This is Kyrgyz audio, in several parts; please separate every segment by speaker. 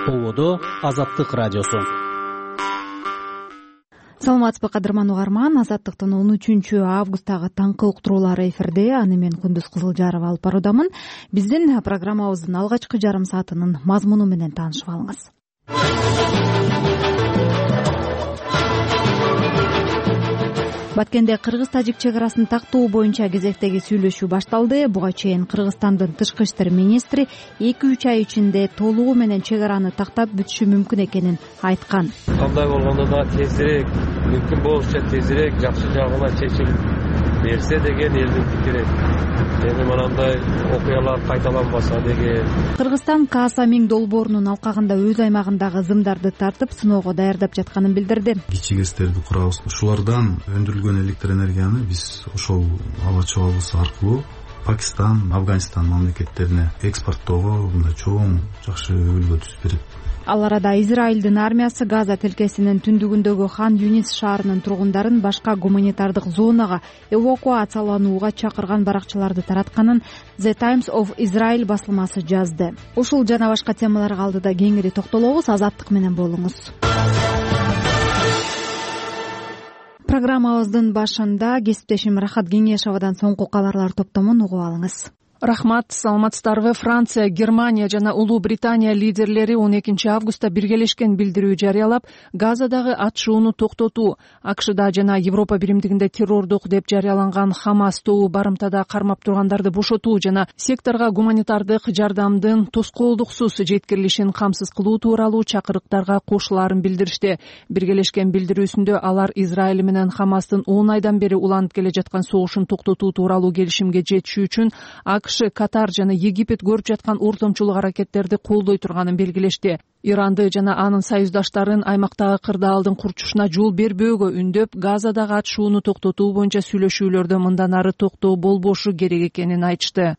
Speaker 1: Ободо Азаттык радиосу.
Speaker 2: Саламатсызбы кадырман угарман, Азаттыктын 13 августтагы таңкы уктуруулары эфирде. Аны мен Күндүз Кызылжарова алып баруудамын. Биздин программабыздын алгачкы жарым саатынын мазмуну менен таанышып алыңыз. Баткенде Кыргыз-Тажик чек арасын тактоо боюнча кезектеги сүйлөшүү башталды. Буга чейин Кыргызстандын тышкы иштер министри 2-3 ай ичинде толугу менен чек араны тактап бүтүшү мүмкүн экенин айткан.
Speaker 3: Кандай болгондо да тезирээк, мүмкүн болушунча тезирээк жакшы жагына чечилип берсе деген элдин пикири. Эми мынандай окуялар кайталанбаса деген.
Speaker 2: Кыргызстан Кааса Миң долбоорунун алкагында өз аймагындагы зымдарды тартып сыноого даярдап жатканын билдирди.
Speaker 4: Кичи ГЭСтерди курабыз. Ушулардан өндүрүлгөн электр энергияны биз ошол аба чабабыз аркылуу Пакистан, Афганистан мамлекеттерине экспорттоого мындай чоң жакшы үлгү түзүп берет.
Speaker 2: Ал арада Израилдин армиясы Газа тилкесинин түндүгүндөгү Хан Юнис шаарынын тургундарын башка гуманитардык зонага эвакуацияланууга чакырган баракчаларды таратканын The Times of Israel басылмасы жазды. Ушул жана башка темаларга алдыда кеңири токтолобуз. Азаттык менен болуңуз. Программабыздын башында кесиптешим Рахат Кеңешовадан соңку кабарлар топтомун угуп алыңыз.
Speaker 5: Рахмат, саламатсыздарбы. Франция, Германия жана Улуу Британия лидерлери 12 августта биргелешкен билдирүү жарыялап, Газадагы атышууну токтотуу, АКШда жана Европа биримдигинде террордук деп жарыяланган Хамас тобу барымтада кармап тургандарды бошотуу жана секторго гуманитардык жардамдын тоскоолдуксуз жеткирилишин камсыз кылуу тууралуу чакырыктарга кошулаарын билдиришти. Биргелешкен билдирүүсүндө алар Израиль менен Хамастын 10 айдан бери уланып келе жаткан согушун токтотуу тууралуу келишимге жетишүү үчүн Катар жана Египет көрүп жаткан ортомчулук аракеттерди колдой турганын белгилешти. Иранды жана анын союздаштарын аймактагы кырдаалдын курчушуна жол бербөөгө үндөп, Газадагы атышууну токтотуу боюнча сүйлөшүүлөрдө мындан ары токтоо болбошу керек экенин айтышты.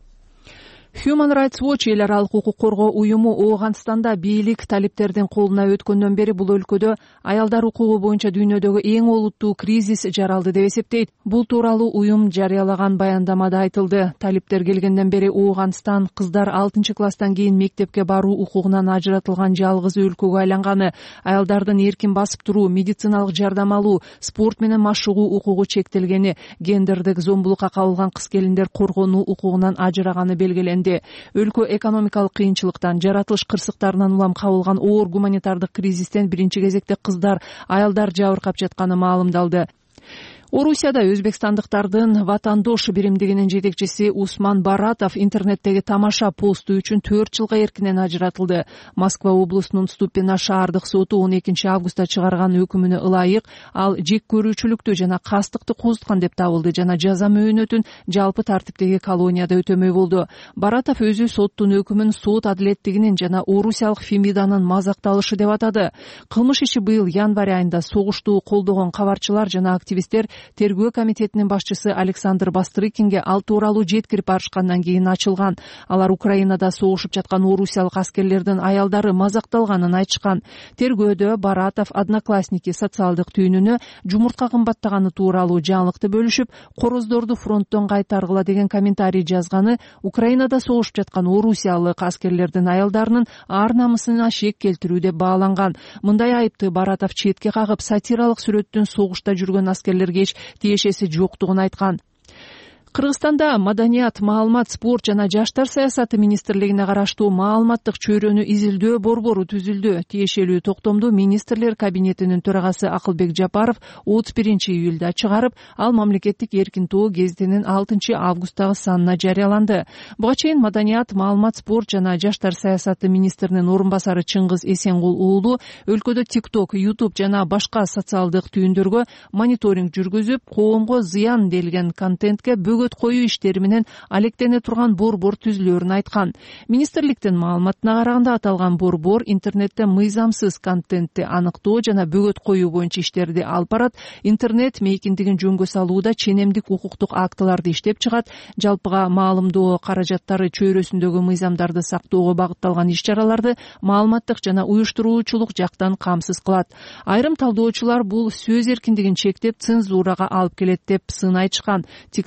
Speaker 5: Human Rights Watch эл аралык укук коргоо уюму Ооганстанда бийлик талиптердин колуна өткөндөн бери бул өлкөдө аялдар укугу боюнча дүйнөдөгү эң олуттуу кризис жаралды деп эсептейт. Бул тууралуу уюм жарыялаган баяндамада айтылды. Талиптер келгенден бери Ооганстан кыздар 6-класстан кийин мектепке баруу укугунан ажыратылган жалгыз өлкөгө айланганы, аялдардын эркин басып туруу, медициналык жардам алуу, спорт менен машыгуу укугу чектелгени, гендердик зомбулукка кабылган кыз-келиндер коргонуу укугунан ажыраганы белгиленди. Өлкө экономикалык кыйынчылыктан, жаратылыш кырсыктарынан улам кабылган оор гуманитардык кризистен биринчи кезекте кыздар, аялдар жабыркап жатканы маалымдалды. Орусияда өзбекстандыктардын Ватандош биримдигинин жетекчиси Усман Баратов интернеттеги тамаша посту үчүн 4 жылга эркинен ажыратылды. Москва облусунун Ступино шаардык соту 12 августта чыгарган өкүмүнө ылайык ал жек көрүүчүлүктү жана кастыкты козуткан деп табылды жана жаза мөөнөтүн жалпы тартиптеги колонияда өтөмөй болду. Баратов өзү соттун өкүмүн сот адилеттигинин жана орусиялык Фемиданын мазакталышы деп атады. Кылмыш иши быйыл январь айында согушту колдогон кабарчылар жана активисттер Тергөө комитетинин башчысы Александр Бастрыкинге ал тууралуу жеткирип барышкандан кийин ачылган. Алар Украинада согушуп жаткан орусиялык аскерлердин аялдары мазакталганын айтышкан. Тергөөдө Баратов одноклассники социалдык түйүнүнө жумуртка кымбаттаганы тууралуу жаңылыкты бөлүшүп, короздорду фронттон кайтаргыла деген комментарий жазганы Украинада согушуп жаткан орусиялык аскерлердин аялдарынын ар намысына шек келтирүү деп бааланган. Мындай айыпты Баратов четке кагып, сатиралык сүрөттүн согушта жүргөн аскерлерге тиешеси жоктугун айткан. Кыргызстанда маданият, маалымат, спорт жана жаштар саясаты министрлигине караштуу маалыматтык чөйрөнү изилдөө борбору түзүлдү. Тиешелүү токтомду министрлер кабинетинин төрагасы Акылбек Жапаров 31 июлда чыгарып, ал мамлекеттик эркин тоо гезитинин 6 августтагы санына жарыяланды. Буга чейин маданият, маалымат, спорт жана жаштар саясаты министринин орун басары Чыңгыз Эсенгул уулу өлкөдө TikTok, YouTube жана башка социалдык түйүндөргө мониторинг жүргүзүп, коомго зыян делген контентке коюу иштери менен алектене турган борбор түзүлөөрүн айткан. Министрликтин маалыматына караганда аталган борбор интернетте мыйзамсыз контентти аныктоо жана бөгөт коюу боюнча иштерди алып барат, интернет мейкиндигин жөнгө салууда ченемдик укуктук актыларды иштеп чыгат, жалпыга маалымдоо каражаттары чөйрөсүндөгү мыйзамдарды сактоого багытталган иш-чараларды маалыматтык жана уюштуруучулук жактан камсыз кылат. Айрым талдоочулар бул сөз эркиндигин чектеп, цензурага алып келет деп сын айтышкан. TikTok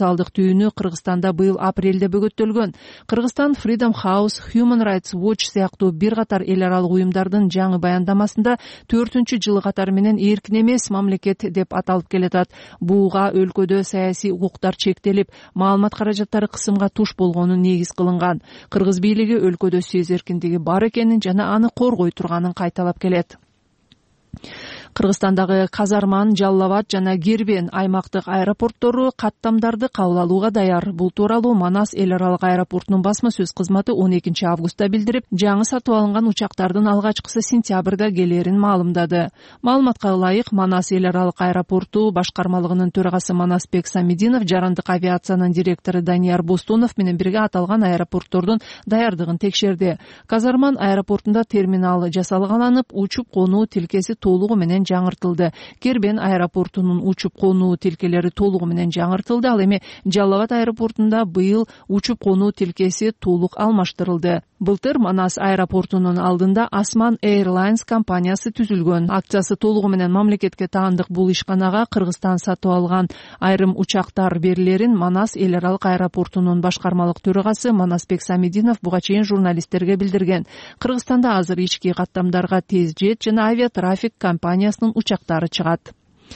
Speaker 5: социалдык түйүнү Кыргызстанда быйыл апрелде бөгөттөлгөн. Кыргызстан Freedom House, Human Rights Watch сыяктуу бир катар эл аралык уюмдардын жаңы баяндамасында 4-жылы катары менен эркин эмес мамлекет деп аталып келатат. Буга өлкөдө саясий укуктар чектелип, маалымат каражаттары кысымга туш болгону негиз кылынган. Кыргыз бийлиги өлкөдө сөз эркиндиги бар экенин жана аны коргой турганын кайталап келет. Кыргызстандагы Казарман, Жалал Абад жана Кербен аймактык аэропорттору каттамдарды кабыл алууга даяр. Бул тууралуу Манас эл аралык аэропортунун басма сөз кызматы 12 августта билдирип, жаңы сатып алынган учактардын алгачкысы сентябрда келерин маалымдады. Маалыматка ылайык, Манас эл аралык аэропорту башкармалыгынын төрагасы Манасбек Самидинов, жарандык авиациянын директору Данияр Бостунов менен бирге аталган аэропорттордун даярдыгын текшерди. Казарман аэропортунда терминал жасалганып, учуп конуу тилкеси толугу менен жаңыртылды. Кербен аэропортунун учуп конуу тилкелери толугу менен жаңыртылды. Ал эми Жалал Абад аэропортунда быйыл учуп конуу тилкеси толук алмаштырылды. Былтыр Манас аэропортунун алдында Asman Airlines компаниясы түзүлгөн. Акциясы толугу менен мамлекетке таандык бул ишканага Кыргызстан сатып алган айрым учактар берилерин Манас эл аралык аэропортунун башкармалык төрагасы Манасбек Самидинов буга чейин журналисттерге билдирген. Кыргызстанда азыр ички каттамдарга тез жет жана авиатрафик компаниясынын учактары чыгат.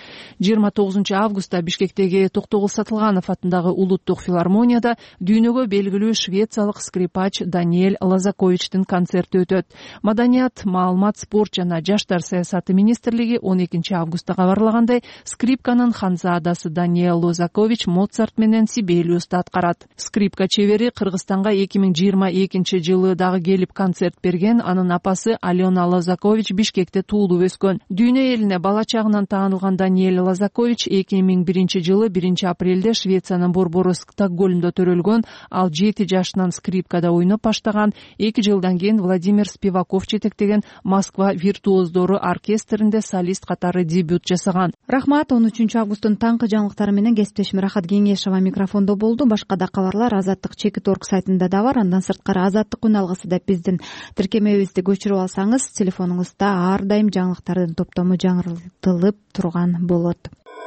Speaker 5: 29 августта Бишкектеги Токтогул Сатылганов атындагы улуттук филармонияда дүйнөгө белгилүү швециялык скрипач Даниэль Лазаковичтин концерти өтөт. Маданият, маалымат, спорт жана жаштар саясаты министрлиги 12 августта кабарлагандай, скрипканын ханзаадасы Даниэль Лазакович Моцарт менен Сибелиусту аткарат. Скрипка чебери Кыргызстанга 2022 жылы дагы келип концерт берген. Анын апасы Алена Лазакович Бишкекте туулуп өскөн. Дүйнө элине бала чагынан таанылган Даниэль Лазакович 2001 жылы 1 апрелде Швециянын борбору Стокгольмдо төрөлгөн. Ал 7 жашынан скрипкада ойноп баштаган. 2 жылдан кийин Владимир Спиваков жетектеген Москва виртуоздору оркестринде солист катары дебют жасаган.
Speaker 2: Рахмат. 13 августтун таңкы жаңылыктары менен кесиптешим Рахат Кеңешова микрофондо болду. Башка да кабарлар Азаттык Чекит.орг сайтында да бар. Андан сырткары Азаттык үн алгысы деп биздин тиркемебизди көчүрүп алсаңыз, телефонуңузда ар дайым жаңылыктардын топтому жаңыртылып турган болот.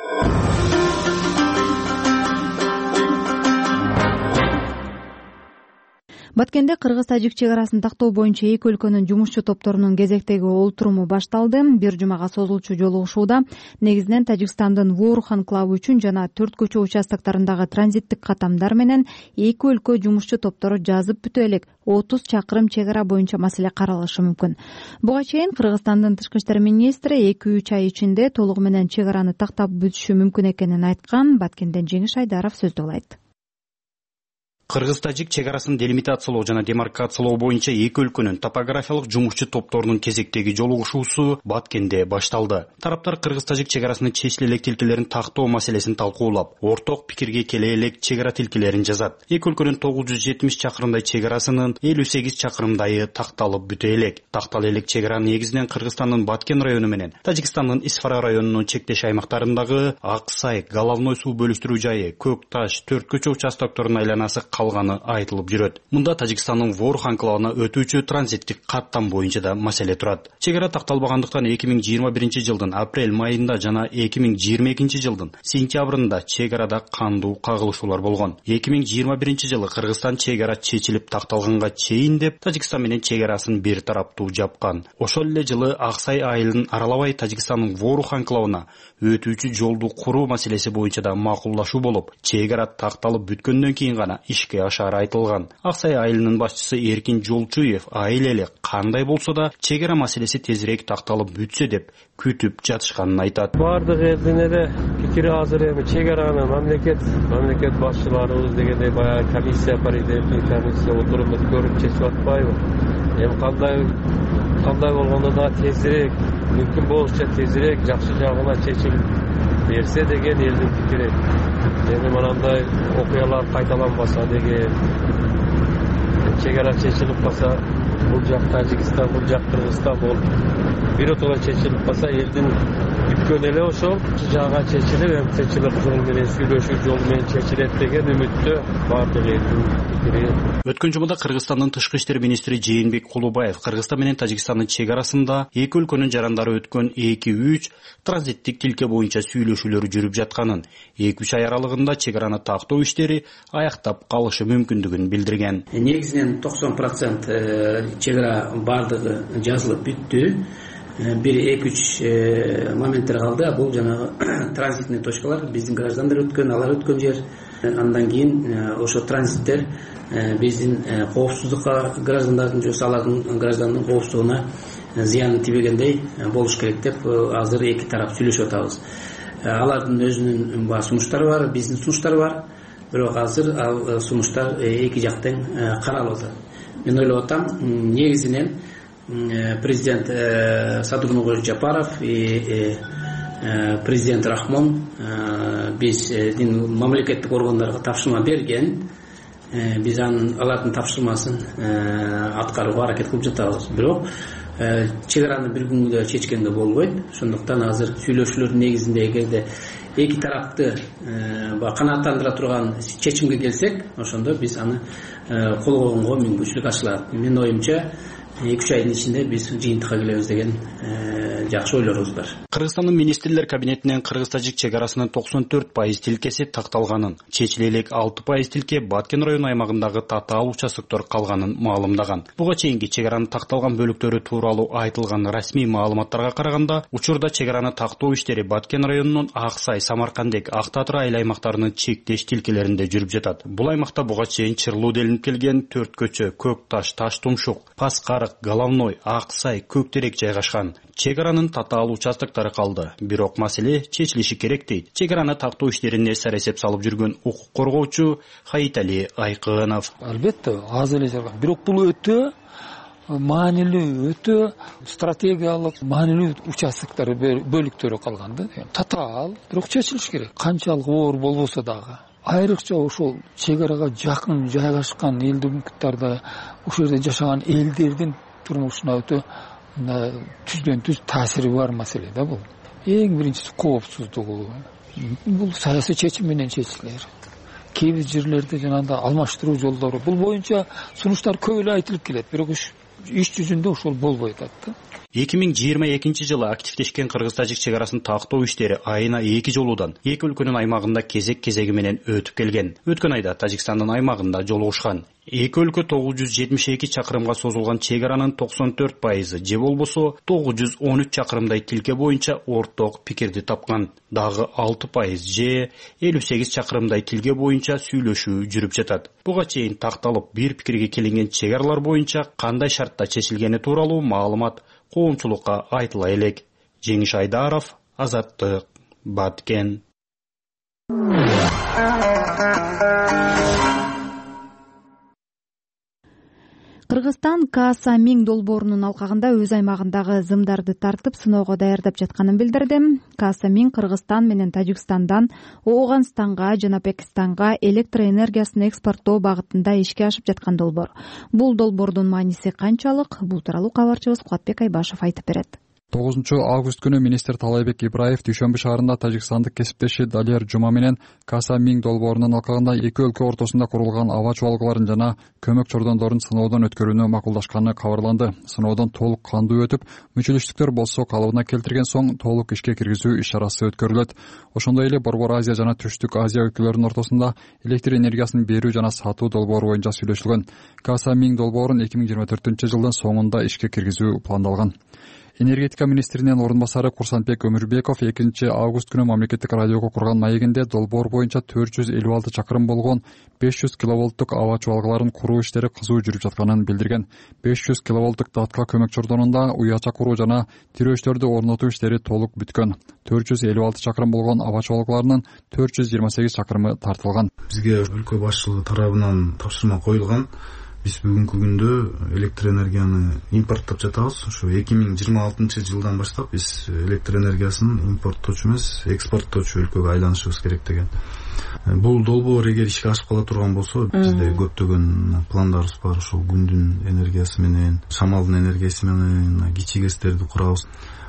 Speaker 2: Баткенде Кыргыз-Тажик чегарасын тактоо боюнча эки өлкөнүн жумушчу топторунун кезектеги олтуруму башталды. Бир жумага созулчу жолугушууда негизинен Тажикстандын Ворух анклавы үчүн жана төрт көчө участоктарындагы транзиттик каттамдар менен эки өлкө жумушчу топтору жазып бүтө элек 30 чакырым чегара боюнча маселе каралышы мүмкүн. Буга чейин Кыргызстандын тышкы иштер министри 2-3 ай ичинде толугу менен чегараны тактап бүтүшү мүмкүн экенин айткан. Баткенден Жеңиш Айдаров сөздү улайт.
Speaker 6: Кыргыз-Тажик чегарасын делимитациялоо жана демаркациялоо боюнча эки өлкөнүн топографиялык жумушчу топторунун кезектеги жолугушуусу Баткенде башталды. Тараптар Кыргыз-Тажик чегарасынын чечиле элек тилкелерин тактоо маселесин талкуулап, орток пикирге келе элек чегара тилкелерин жазат. Эки өлкөнүн 970 чакырымдай чегарасынын 58 чакырымдайы такталып бүтө элек. Тактал элек чегара негизинен Кыргызстандын Баткен району менен Тажикстандын Исфара районунун чектеш аймактарындагы Аксай, Головной суу бөлүштүрүү жайы, Көк Таш, төрт көчө участокторунун айланасы калганы айтылып жүрөт. Мында Тажикстандын Ворух анклавына өтүүчү транзиттик каттам боюнча да маселе турат. Чегара такталбагандыктан 2021 жылдын апрель-майында жана 2022 жылдын сентябрында чегарада кандуу кагылышуулар болгон. 2021 жылы Кыргызстан чегара чечилип такталганга чейин деп Тажикстан менен чегарасын бир тараптуу жапкан. Ошол эле жылы Аксай айылын аралабай Тажикстандын Ворух анклавына өтүүчү жолду куруу маселеси боюнча да макулдашуу болуп, чегара такталып бүткөндөн кийин гана ишке ашары айтылган. Аксай айылынын башчысы Эркин Жолчуев айыл эле кандай болсо да чегара маселеси тезирээк такталып бүтсө деп күтүп жатышканын айтат.
Speaker 3: Бардык элдин эле пикири азыр эми чегараны мамлекет башчыларыбыз дегенде баягы комиссия, паритетный комиссия отуруп көрүп чечип атпайбы? Эми кандай болгондо да тезирээк, мүмкүн болушунча тезирээк жакшы жагына чечилип берсе деген элдин пикири. Эми мынандай окуялар кайталанбаса деген, чегара чечилип калса, бул жак Тажикстан, бул жак Кыргызстан болуп биротоло чечилип калса, элдин күткөн эле ошол жага чечилип эмчечилик жол менен сүйлөшүү жол менен чечилет деген үмүттө баардык элдин пикири.
Speaker 6: Өткөн жумада Кыргызстандын тышкы иштер министри Жээнбек Кулубаев Кыргызстан менен Тажикстандын чек арасында эки өлкөнүн жарандары өткөн 2-3 транзиттик тилке боюнча сүйлөшүүлөр жүрүп жатканын, 2-3 ай аралыгында чек араны тактоо иштери аяктап калышы мүмкүндүгүн билдирген.
Speaker 7: Негизинен 90% чек ара баардыгы жазылып бүттү. Бир 2-3 моменттер калды. Бул жанагы транзитный точкалар, биздин граждандар өткөн, алар өткөн жер. Андан кийин ошо транзиттер биздин коопсуздукка, граждандардын же алардын граждандын коопсуздугуна зыяны тийбегендей болуш керек деп азыр эки тарап сүйлөшүп атабыз. Алардын өзүнүн сунуштары бар, биздин сунуштар бар. Бирок азыр ал сунуштар эки жактан каралып атат. Мен ойлоп атам, негизинен президент Садырнугул Жапаров и президент Рахмон биздин мамлекеттик органдарга тапшырма берген. Биз алардын тапшырмасын аткарууга аракет кылып жатабыз. Бирок чек араны бир күнгө чечкенге болбойт. Ошондуктан азыр сүйлөшүүлөрдүн негизинде эгерде эки тарапты канааттандыра турган чечимге келсек, ошондо биз аны кол койгонго мүмкүнчүлүк ачылат. Менин оюмча 2-3 айдын ичинде биз жыйынтыкка келебиз деген жакшы ойлорубуз бар.
Speaker 6: Кыргызстандын министрлер кабинетинен Кыргыз-Тажик чек арасынын 94% тилкеси такталганын, чечиле элек 6% тилке Баткен району аймагындагы татаал участоктор калганын маалымдаган. Буга чейинки чек аранын такталган бөлүктөрү тууралуу айтылган расмий маалыматтарга караганда, учурда чек араны тактоо иштери Баткен районунун Аксай, Самаркандек, Ак Таатыр айыл аймактарынын чектеш тилкелеринде жүрүп жатат. Бул аймакта буга чейин чырлуу делинип келген 4 көчө, Көк Таш, Таш Тумшук, Паскарык, Головной, Аксай, Көктерек жайгашкан. Чек аранын татаал участоктору калды. Бирок маселе чечилиши керек дейт. Чек араны тактоо иштерине эсеп салып жүргөн укук коргоочу Хаитали Айкынов.
Speaker 8: Албетте, аз эле жарган. Бирок бул өтө маанилүү, өтө стратегиялык маанилүү участоктор, бөлүктөрү калган да. Татаал, бирок чечилиш керек. Канчалык оор болбосо дагы. Айрыкча ошол чек арага жакын жайгашкан элдиктарда, ошол жерде жашаган элдердин турмушуна өтө түздөн түз таасири бар маселе да бул. Эң биринчиси коопсуздугу. Бул саясий чечим менен чечилер. Кээ бир жерлерде жанагындай алмаштыруу жолдору, бул боюнча сунуштар көп эле айтылып келет, бирок иш жүзүндө ошол болбой атат да.
Speaker 6: 2022 жылы активдешкен Кыргыз-Тажик чек арасын тактоо иштери айына 2 жолуудан эки өлкөнүн аймагында кезек-кезеги менен өтүп келген. Өткөн айда Тажикстандын аймагында жолугушкан. Эки өлкө 972 чакырымга созулган чек аранын 94% же болбосо 913 чакырымдай тилке боюнча орток пикирди тапкан. Дагы 6% же 58 чакырымдай тилке боюнча сүйлөшүү жүрүп жатат. Буга чейин такталып бир пикирге келинген чек аралар боюнча кандай шартта чечилгени тууралуу маалымат коомчулукка айтыла элек. Жеңиш Айдаров, Азаттык, Баткен.
Speaker 2: Кыргызстан Кааса Миң долбоорунун алкагында өз аймагындагы зымдарды тартып сыноого даярдап жатканын билдирди. Кааса Миң Кыргызстан менен Тажикстандан Ооганстанга жана Пакистанга электр энергиясын экспорттоо багытында ишке ашып жаткан долбоор. Бул долбоордун мааниси канчалык? Бул тууралуу кабарчыбыз Кубатбек Айбашев айтып берет.
Speaker 9: 9-август күнү министр Талайбек Ибраев Дүйшөмбү шаарында тажикстандык кесиптеши Далер Жума менен Кааса Миң долбоорунун алкагында эки өлкө ортосунда курулган аба чуалгыларын жана көмөк чордондорун сыноодон өткөрүүнү макулдашканы кабарланды. Сыноодон толук кандуу өтүп, мүчөлүштүктөр болсо калыбына келтирген соң толук ишке киргизүү иш-чарасы өткөрүлөт. Ошондой эле Борбор Азия жана Түштүк Азия өлкөлөрүнүн ортосунда электр энергиясын берүү жана сатуу долбоору боюнча сүйлөшүлгөн. Кааса Миң долбоорун 2024-жылдын соңунда ишке киргизүү пландалган. Энергетика министринин орун басары Курсанбек Өмүрбеков 2-август күнү мамлекеттик радиого курган маегинде долбоор боюнча 456 чакырым болгон 500 киловолттук аба чуалгыларын куруу иштери кызуу жүрүп жатканын билдирген. 500 киловолттук датка көмөк чордонунда уяча куруу жана тирөөчтөрдү орнотуу иштери толук бүткөн. 456 чакырым болгон аба чуалгыларынын 428 чакырымы тартылган.
Speaker 4: Бизге өлкө башчылыгы тарабынан тапшырма коюлган. Биз бүгүнкү күндө электр энергияны импорттоп жатабыз. Ошо 2026 жылдан баштап биз электр энергиясын импорттоочу эмес, экспорттоочу өлкөгө айланышыбыз керек деген. Бул долбоор эгер ишке ашып кала турган болсо, бизде көптөгөн пландарыбыз бар. Ошол күндүн энергиясы менен, шамалдын энергиясы менен кичи ГЭСтерди курабыз.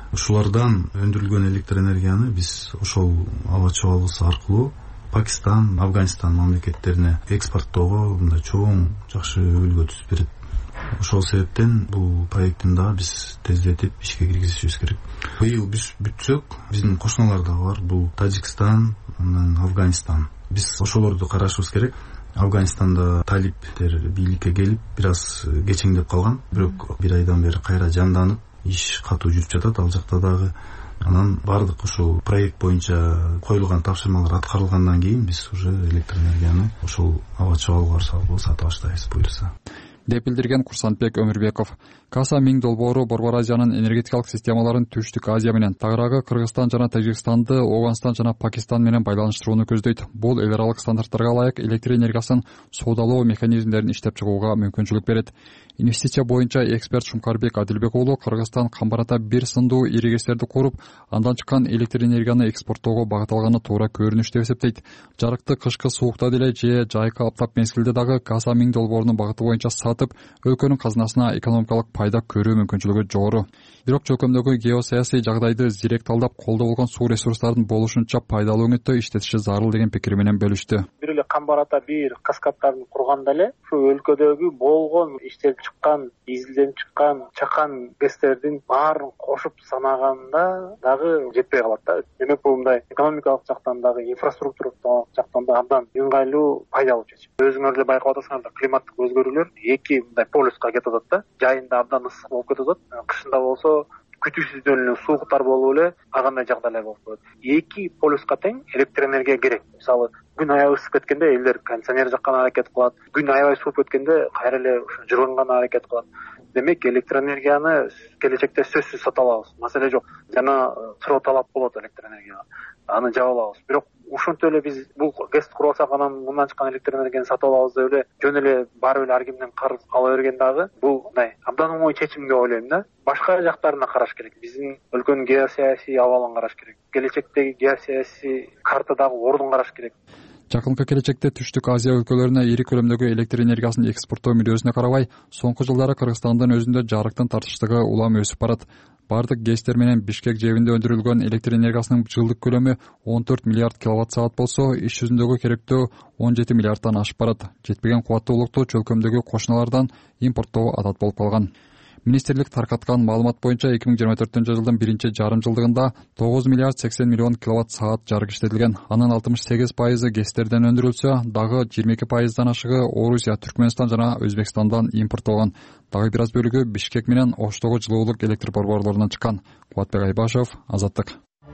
Speaker 4: Ушулардан өндүрүлгөн электр энергияны биз ошол аба чабалгысы аркылуу Пакистан, Афганистан мамлекеттерине экспорттоого мындай чоң жакшы үлгү түзүп берет. Ошол себептен бул проекттин дагы биз тездетип ишке киргизишибиз керек. Быйыл биз бүтсөк, биздин кошуналар дагы бар. Бул Тажикстан, анан Афганистан. Биз ошолорду карашыбыз керек. Афганистанда талиптер бийликке келип, бир аз кечеңдеп калган. Бирок бир айдан бери кайра жанданып, иш катуу жүрүп жатат ал жакта дагы. Анан бардык ошол проект боюнча коюлган тапшырмалар аткарылгандан кийин биз уже электр энергияны ошол аба чабалгылар аркылуу сатып баштайбыз буюрса,
Speaker 9: деп билдирген Курсантбек Өмүрбеков. Каса Миң долбоору Борбор Азиянын энергетикалык системаларын Түштүк Азия менен, тагыраагы Кыргызстан жана Тажикстанды Ооганстан жана Пакистан менен байланыштырууну көздөйт. Бул эл аралык стандарттарга ылайык электр энергиясын соодалоо механизмдерин иштеп чыгууга мүмкүнчүлүк берет. Инвестиция боюнча эксперт Шумкарбек Адилбек уулу Кыргызстан камбарата бир сындуу иригестерди куруп, андан чыккан электр энергияны экспорттоого багытталганы туура көрүнүш деп эсептейт. Жарыкты кышкы суукта деле же жайкы аптап мезгилде дагы Каса Миң долбоорунун багыты боюнча сатып, өлкөнүн казынасына экономикалык пайда көрүү мүмкүнчүлүгү жогору. Бирок чөлкөмдөгү геосаясий жагдайды зирек талдап, колдо болгон суу ресурстарын болушунча пайдалуу өнөктө иштетиши зарыл деген пикири менен бөлүштү.
Speaker 10: Бир эле камбарата бир каскадтарын курганда эле ушу өлкөдөгү болгон иштелип чыккан, изилденип чыккан чакан гэстердин баарын кошуп санаганда дагы жетпей калат да. Демек бул мындай экономикалык жактан дагы, инфраструктуралык жактан да абдан ыңгайлуу, пайдалуу чечим. Өзүңөр эле байкап атасыңар, климаттык өзгөрүүлөр эки мындай полюска кетип атат да. Жайында абдан ысык болуп кетип атат. Кышында болсо күтүүсүздөн эле сууктар болуп эле агандай жагдайлар болуп коет. Эки полюска тең электр энергия керек. Мисалы, күн аябай ысып кеткенде элдер кондиционер жаккан аракет кылат. Күн аябай сууп кеткенде кайра эле ушу жылынган аракет кылат. Демек электр энергияны келечекте сөзсүз сата алабыз. Маселе жок. Жана сыроо талап болот электр энергияга. Аны жаба алабыз. Бирок ушинтип эле биз бул ГЭСти куруп алсак, анан мындан чыккан электр энергияны сатып алабыз деп эле жөн эле барып эле ар кимден карыз ала берген дагы бул мындай абдан оңой чечим деп ойлойм да. Башка жактарына караш керек. Биздин өлкөнүн геосаясий абалын караш керек. Келечектеги геосаясий картадагы ордун караш керек.
Speaker 9: Жакынкы келечекте Түштүк Азия өлкөлөрүнө ири көлөмдөгү электр энергиясын экспорттоо мүдөөсүнө карабай, соңку жылдары Кыргызстандын өзүндө жарыктын тартыштыгы улам өсүп барат. Бардык ГЭСтер менен Бишкек жэбинде өндүрүлгөн электр энергиясынын жылдык көлөмү 14 миллиард киловатт саат болсо, иш жүзүндөгү керектөө 17 миллиардтан ашып барат. Жетпеген кубаттуулукту чөлкөмдөгү кошуналардан импорттоо адат болуп калган. Министрлик таркаткан маалымат боюнча 2024-жылдын биринчи жарым жылдыгында 9 миллиард 80 миллион киловатт саат жарык иштетилген. Анын 68% ГЭСтерден өндүрүлсө, дагы 22%дан ашыгы Орусия, Түркмөнстан жана Өзбекстандан импорттолгон. Дагы бир аз бөлүгү Бишкек менен Оштогу жылуулук электр борборлорунан чыккан. Кубатбек Айбашев, Азаттык.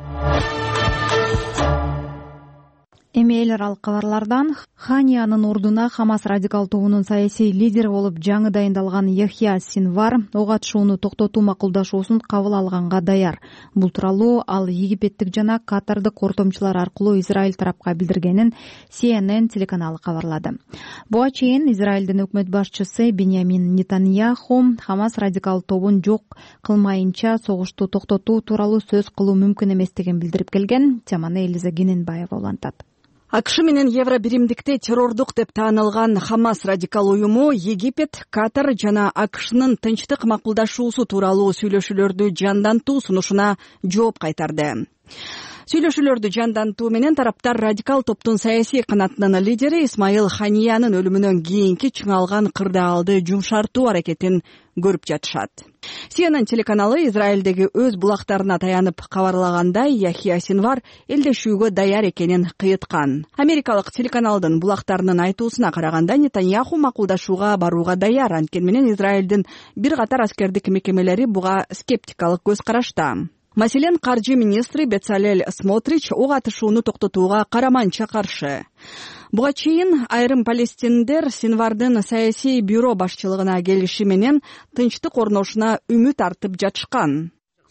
Speaker 2: Эми эл аралык кабарлардан Ханиянын ордуна Хамас радикал тобунун саясий лидери болуп жаңы дайындалган Яхья Синвар ок атышууну токтотуу макулдашуусун кабыл алганга даяр. Бул тууралуу ал Египеттик жана Катардык ортомчулар аркылуу Израиль тарапка билдиргенин CNN телеканалы кабарлады. Буга чейин Израилдин өкмөт башчысы Беньямин Нетаньяху Хамас радикал тобун жок кылмайынча согушту токтотуу тууралуу сөз кылуу мүмкүн эместигин билдирип келген. Теманы Элиза Гененбаева улантат.
Speaker 11: АКШ менен Евро биримдикте террордук деп таанылган Хамас радикал уюму Египет, Катар жана АКШнын тынчтык макулдашуусу тууралуу сүйлөшүүлөрдү жандантуу сунушуна жооп кайтарды. Сүйлөшүүлөрдү жандантуу менен тараптар радикал топтун саясий канатынын лидери Исмаил Ханиянын өлүмүнөн кийинки чыңалган кырдаалды жумшартуу аракетин көрүп жатышат. CNN телеканалы Израилдеги өз булактарына таянып кабарлагандай, Яхья Синвар элдешүүгө даяр экенин кыйыткан. Америкалык телеканалдын булактарынын айтуусуна караганда, Нетаньяху макулдашууга барууга даяр, анткени менен Израилдин бир катар аскердик мекемелери буга скептикалык көз карашта. Маселен, каржы министри Бецалель Смотрич ок атышууну токтотууга караманча каршы. Буга чейин айрым палестиндер Синвардын саясий бюро башчылыгына келиши менен тынчтык орношуна үмүт артып жатышкан.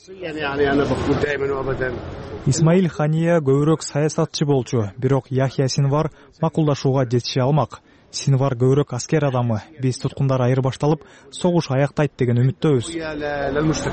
Speaker 12: Исмаил Хания көбүрөөк саясатчы болчу, бирок Яхья Синвар макулдашууга жетише алмак. Синвар көбүрөөк аскер адамы. Биз туткундар айырбашталып, согуш аяктайт деген үмүттөбүз.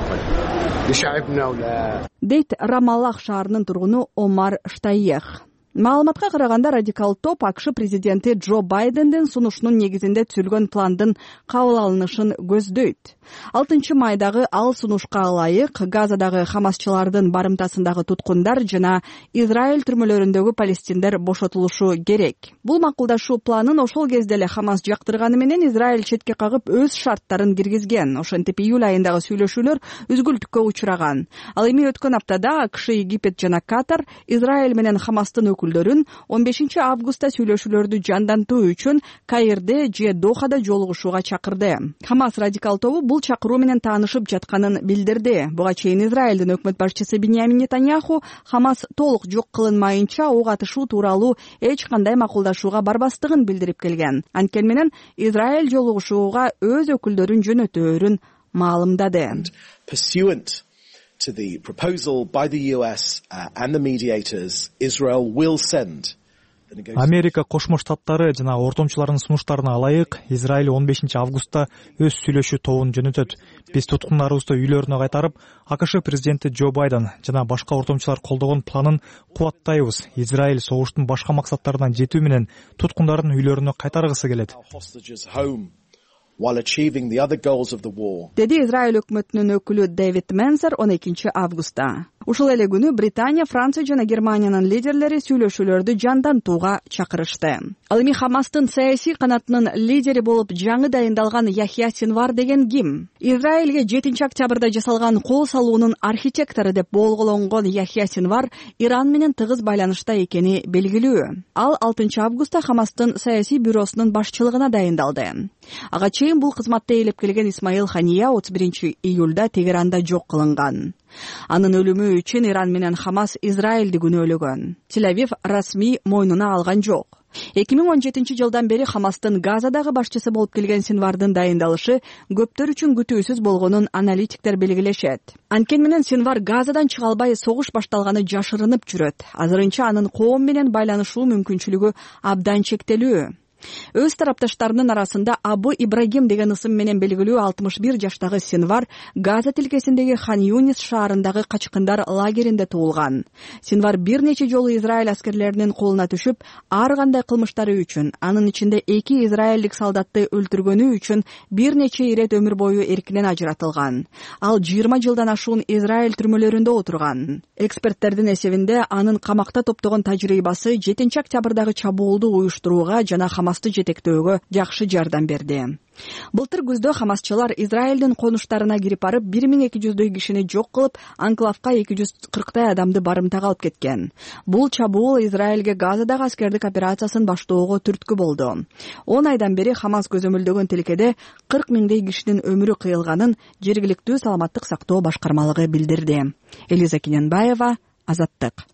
Speaker 11: Дейт Рамаллах шаарынын тургуну Омар Штайех. Маалыматка караганда радикал топ АКШ президенти Джо Байдендин сунушунун негизинде түзүлгөн пландын кабыл алынышын көздөйт. 6 майдагы ал сунушка ылайык Газадагы хамасчылардын барымтасындагы туткундар жана Израиль түрмөлөрүндөгү палестиндер бошотулушу керек. Бул макулдашуу планын ошол кезде эле Хамас жактырганы менен Израиль четке кагып өз шарттарын киргизген. Ошентип июль айындагы сүйлөшүүлөр үзгүлтүккө учураган. Ал эми өткөн аптада АКШ, Египет жана Катар Израиль менен Хамастын өкүлдөрүн 15 августта сүйлөшүүлөрдү жандантуу үчүн Каирде же Дохада жолугушууга чакырды. Хамас радикал тобу бул чакыруу менен таанышып жатканын билдирди. Буга чейин Израилдин өкмөт башчысы Биньямин Нетаньяху Хамас толук жок кылынмайынча ок атышуу тууралуу эч кандай макулдашууга барбастыгын билдирип келген. Анткени менен Израиль жолугушууга өз өкүлдөрүн жөнөтөөрүн маалымдады.
Speaker 13: Pursuant to the proposal by the US and the mediators, Israel will send
Speaker 12: Америка Кошмо Штаттары жана ортомчулардын сунуштарына ылайык Израиль 15 августта өз сүйлөшүү тобун жөнөтөт. Биз туткундарыбызды үйлөрүнө кайтарып, АКШ президенти Джо Байден жана башка ортомчулар колдогон планын кубаттайбыз. Израиль согуштун башка максаттарына жетүү менен туткундардын үйлөрүнө кайтаргысы келет.
Speaker 11: Деди Израиль өкмөтүнүн өкүлү Дэвид Менсер 12 августта. Ушул эле күнү Британия, Франция жана Германиянын лидерлери сүйлөшүүлөрдү жандантууга чакырышты. Ал эми Хамастын саясий канатынын лидери болуп жаңы дайындалган Яхья Синвар деген ким? Израилге 7 октябрда жасалган кол салуунун архитектору деп болгологон Яхья Синвар Иран менен тыгыз байланышта экени белгилүү. Ал 6 августта Хамастын саясий бюросунун башчылыгына дайындалды. Ага чейин бул кызматта ээлеп келген Исмаил Хания 31 июлда Тегеранда жок кылынган. Анын өлүмү үчүн Иран менен Хамас Израилди күнөөлөгөн. Тель-Авив расмий мойнуна алган жок. 2017 жылдан бери Хамастын Газадагы башчысы болуп келген Синвардын дайындалышы көптөр үчүн күтүүсүз болгонун аналитиктер белгилешет. Анткени менен Синвар Газадан чыга албай согуш башталганы жашырынып жүрөт. Азырынча анын коом менен байланышуу мүмкүнчүлүгү абдан чектелүү. Өз тарапташтарынын арасында Абу Ибрагим деген ысым менен белгилүү 61 жаштагы Синвар Газа тилкесиндеги Хан Юнис шаарындагы качкындар лагеринде туулган. Синвар бир нече жолу Израиль аскерлеринин колуна түшүп, ар кандай кылмыштары үчүн, анын ичинде 2 израилдик солдатты өлтүргөнү үчүн бир нече ирет өмүр бою эркинен ажыратылган. Ал 20 жылдан ашуун Израиль түрмөлөрүндө отурган. Эксперттердин эсебинде анын камакта топтогон тажрыйбасы 7 октябрдагы чабуулду уюштурууга жана Хамасты жетектөөгө жакшы жардам берди. Былтыр күздө Хамасчылар Израилдин конуштарына кирип барып 1200дөй кишини жок кылып, анклавка 240 адамды барымтага алып кеткен. Бул чабуул Израилге Газадагы аскердик операциясын баштоого түрткү болду. 10 айдан бери Хамас көзөмөлдөгөн тилкеде 40 миңдей кишинин өмүрү кыйылганын жергиликтүү саламаттык сактоо башкармалыгы билдирди. Элиза Кененбаева, Азаттык.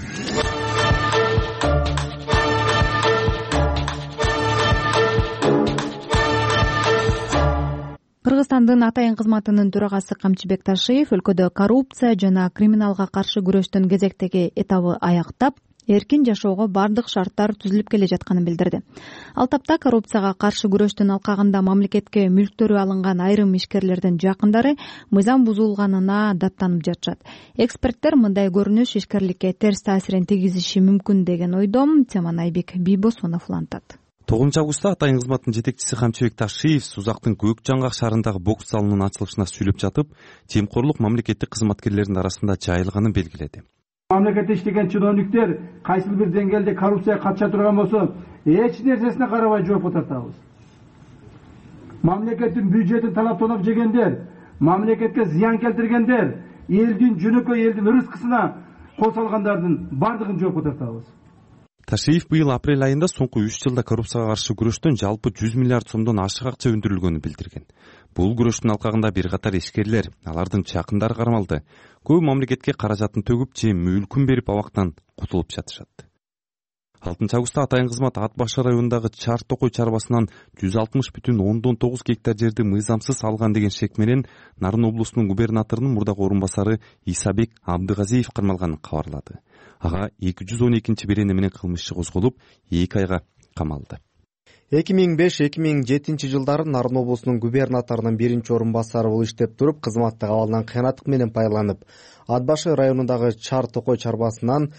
Speaker 2: Кыргызстандын атайын кызматынын төрагасы Камчыбек Ташиев өлкөдө коррупция жана криминалга каршы күрөштүн кезектеги этабы аяктап, эркин жашоого бардык шарттар түзүлүп келе жатканын билдирди. Ал тапта коррупцияга каршы күрөштүн алкагында мамлекетке мүлктөрү алынган айрым ишкерлердин жакындары мыйзам бузулганына даттанып жатышат. Эксперттер мындай көрүнүш ишкерликке терс таасирин тийгизиши мүмкүн деген ойдо. Теманы Айбек Бийбосунов улантат.
Speaker 14: 9 августта атайын кызматтын жетекчиси Камчыбек Ташиев Сузактын Көк Жаңгак шаарындагы бокс залынын ачылышына сүйлөп жатып, темкорлук мамлекеттик кызматкерлердин арасында жайылганын белгиледи.
Speaker 15: Мамлекетте иштеген чиновниктер кайсы бир деңгээлде коррупцияга катыша турган болсо, эч нерсесине карабай жоопко тартабыз. Мамлекеттин бюджетин талаптанып жегендер, мамлекетке зыян келтиргендер, элдин жөнөкөй элдин рызкысына кол салгандардын бардыгын жоопко тартабыз.
Speaker 14: Ташиев быйыл апрель айында соңку 3 жылда коррупцияга каршы күрөштөн жалпы 100 миллиард сомдон ашык акча өндүрүлгөнүн билдирген. Бул күрөштүн алкагында бир катар ишкерлер, алардын жакындары кармалды. Көп мамлекетке каражатын төгүп, же мүлкүн берип абактан кутулуп жатышат. 6 августта атайын кызмат Ат Баш районундагы Чар Токой чарбасынан 160,9 гектар жерди мыйзамсыз алган деген шек менен Нарын облусунун губернаторунун мурдагы орун басары Исабек Абдыгазиев кармалганын кабарлады. Ага 212-берене менен кылмыш иши козголуп, 2 айга камалды.
Speaker 16: 2005-2007 жылдары Нарын облусунун губернаторунун 1-орун басары болуп иштеп туруп, кызматтык абалынан кыянаттык менен пайдаланып, Ат башы районундагы Чар Токой чарбасынан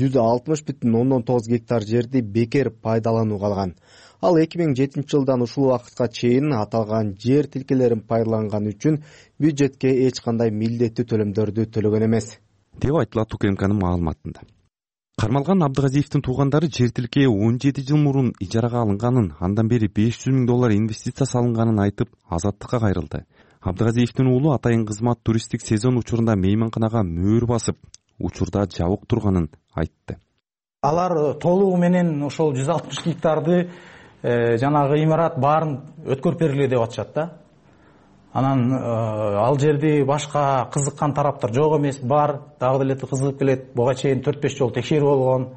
Speaker 16: 160,9 гектар жерди бекер пайдаланууга алган. Ал 2007 жылдан ушул убакытка чейин аталган жер тилкелерин пайдаланган үчүн бюджетке эч кандай милдеттүү төлөмдөрдү төлөгөн эмес,
Speaker 14: деп айтылат УКМКнын маалыматында. Кармалган Абдыгазиевдин туугандары жер тилке 17 жыл мурун ижарага алынганын, андан бери $500,000 инвестиция салынганын айтып, азаттыкка кайрылды. Абдыгазиевдин уулу атайын кызмат туристтик сезон учурунда мейманканага мөөр басып, учурда жабык турганын айтты.
Speaker 17: Алар толугу менен ошол 160 гектарды жанагы имарат баарын өткөрүп бергиле деп атышат да. Анан ал жерди башка кызыккан тараптар жок эмес, бар, дагы деле кызыгып келет. Буга чейин 4-5 жолу текшерүү болгон.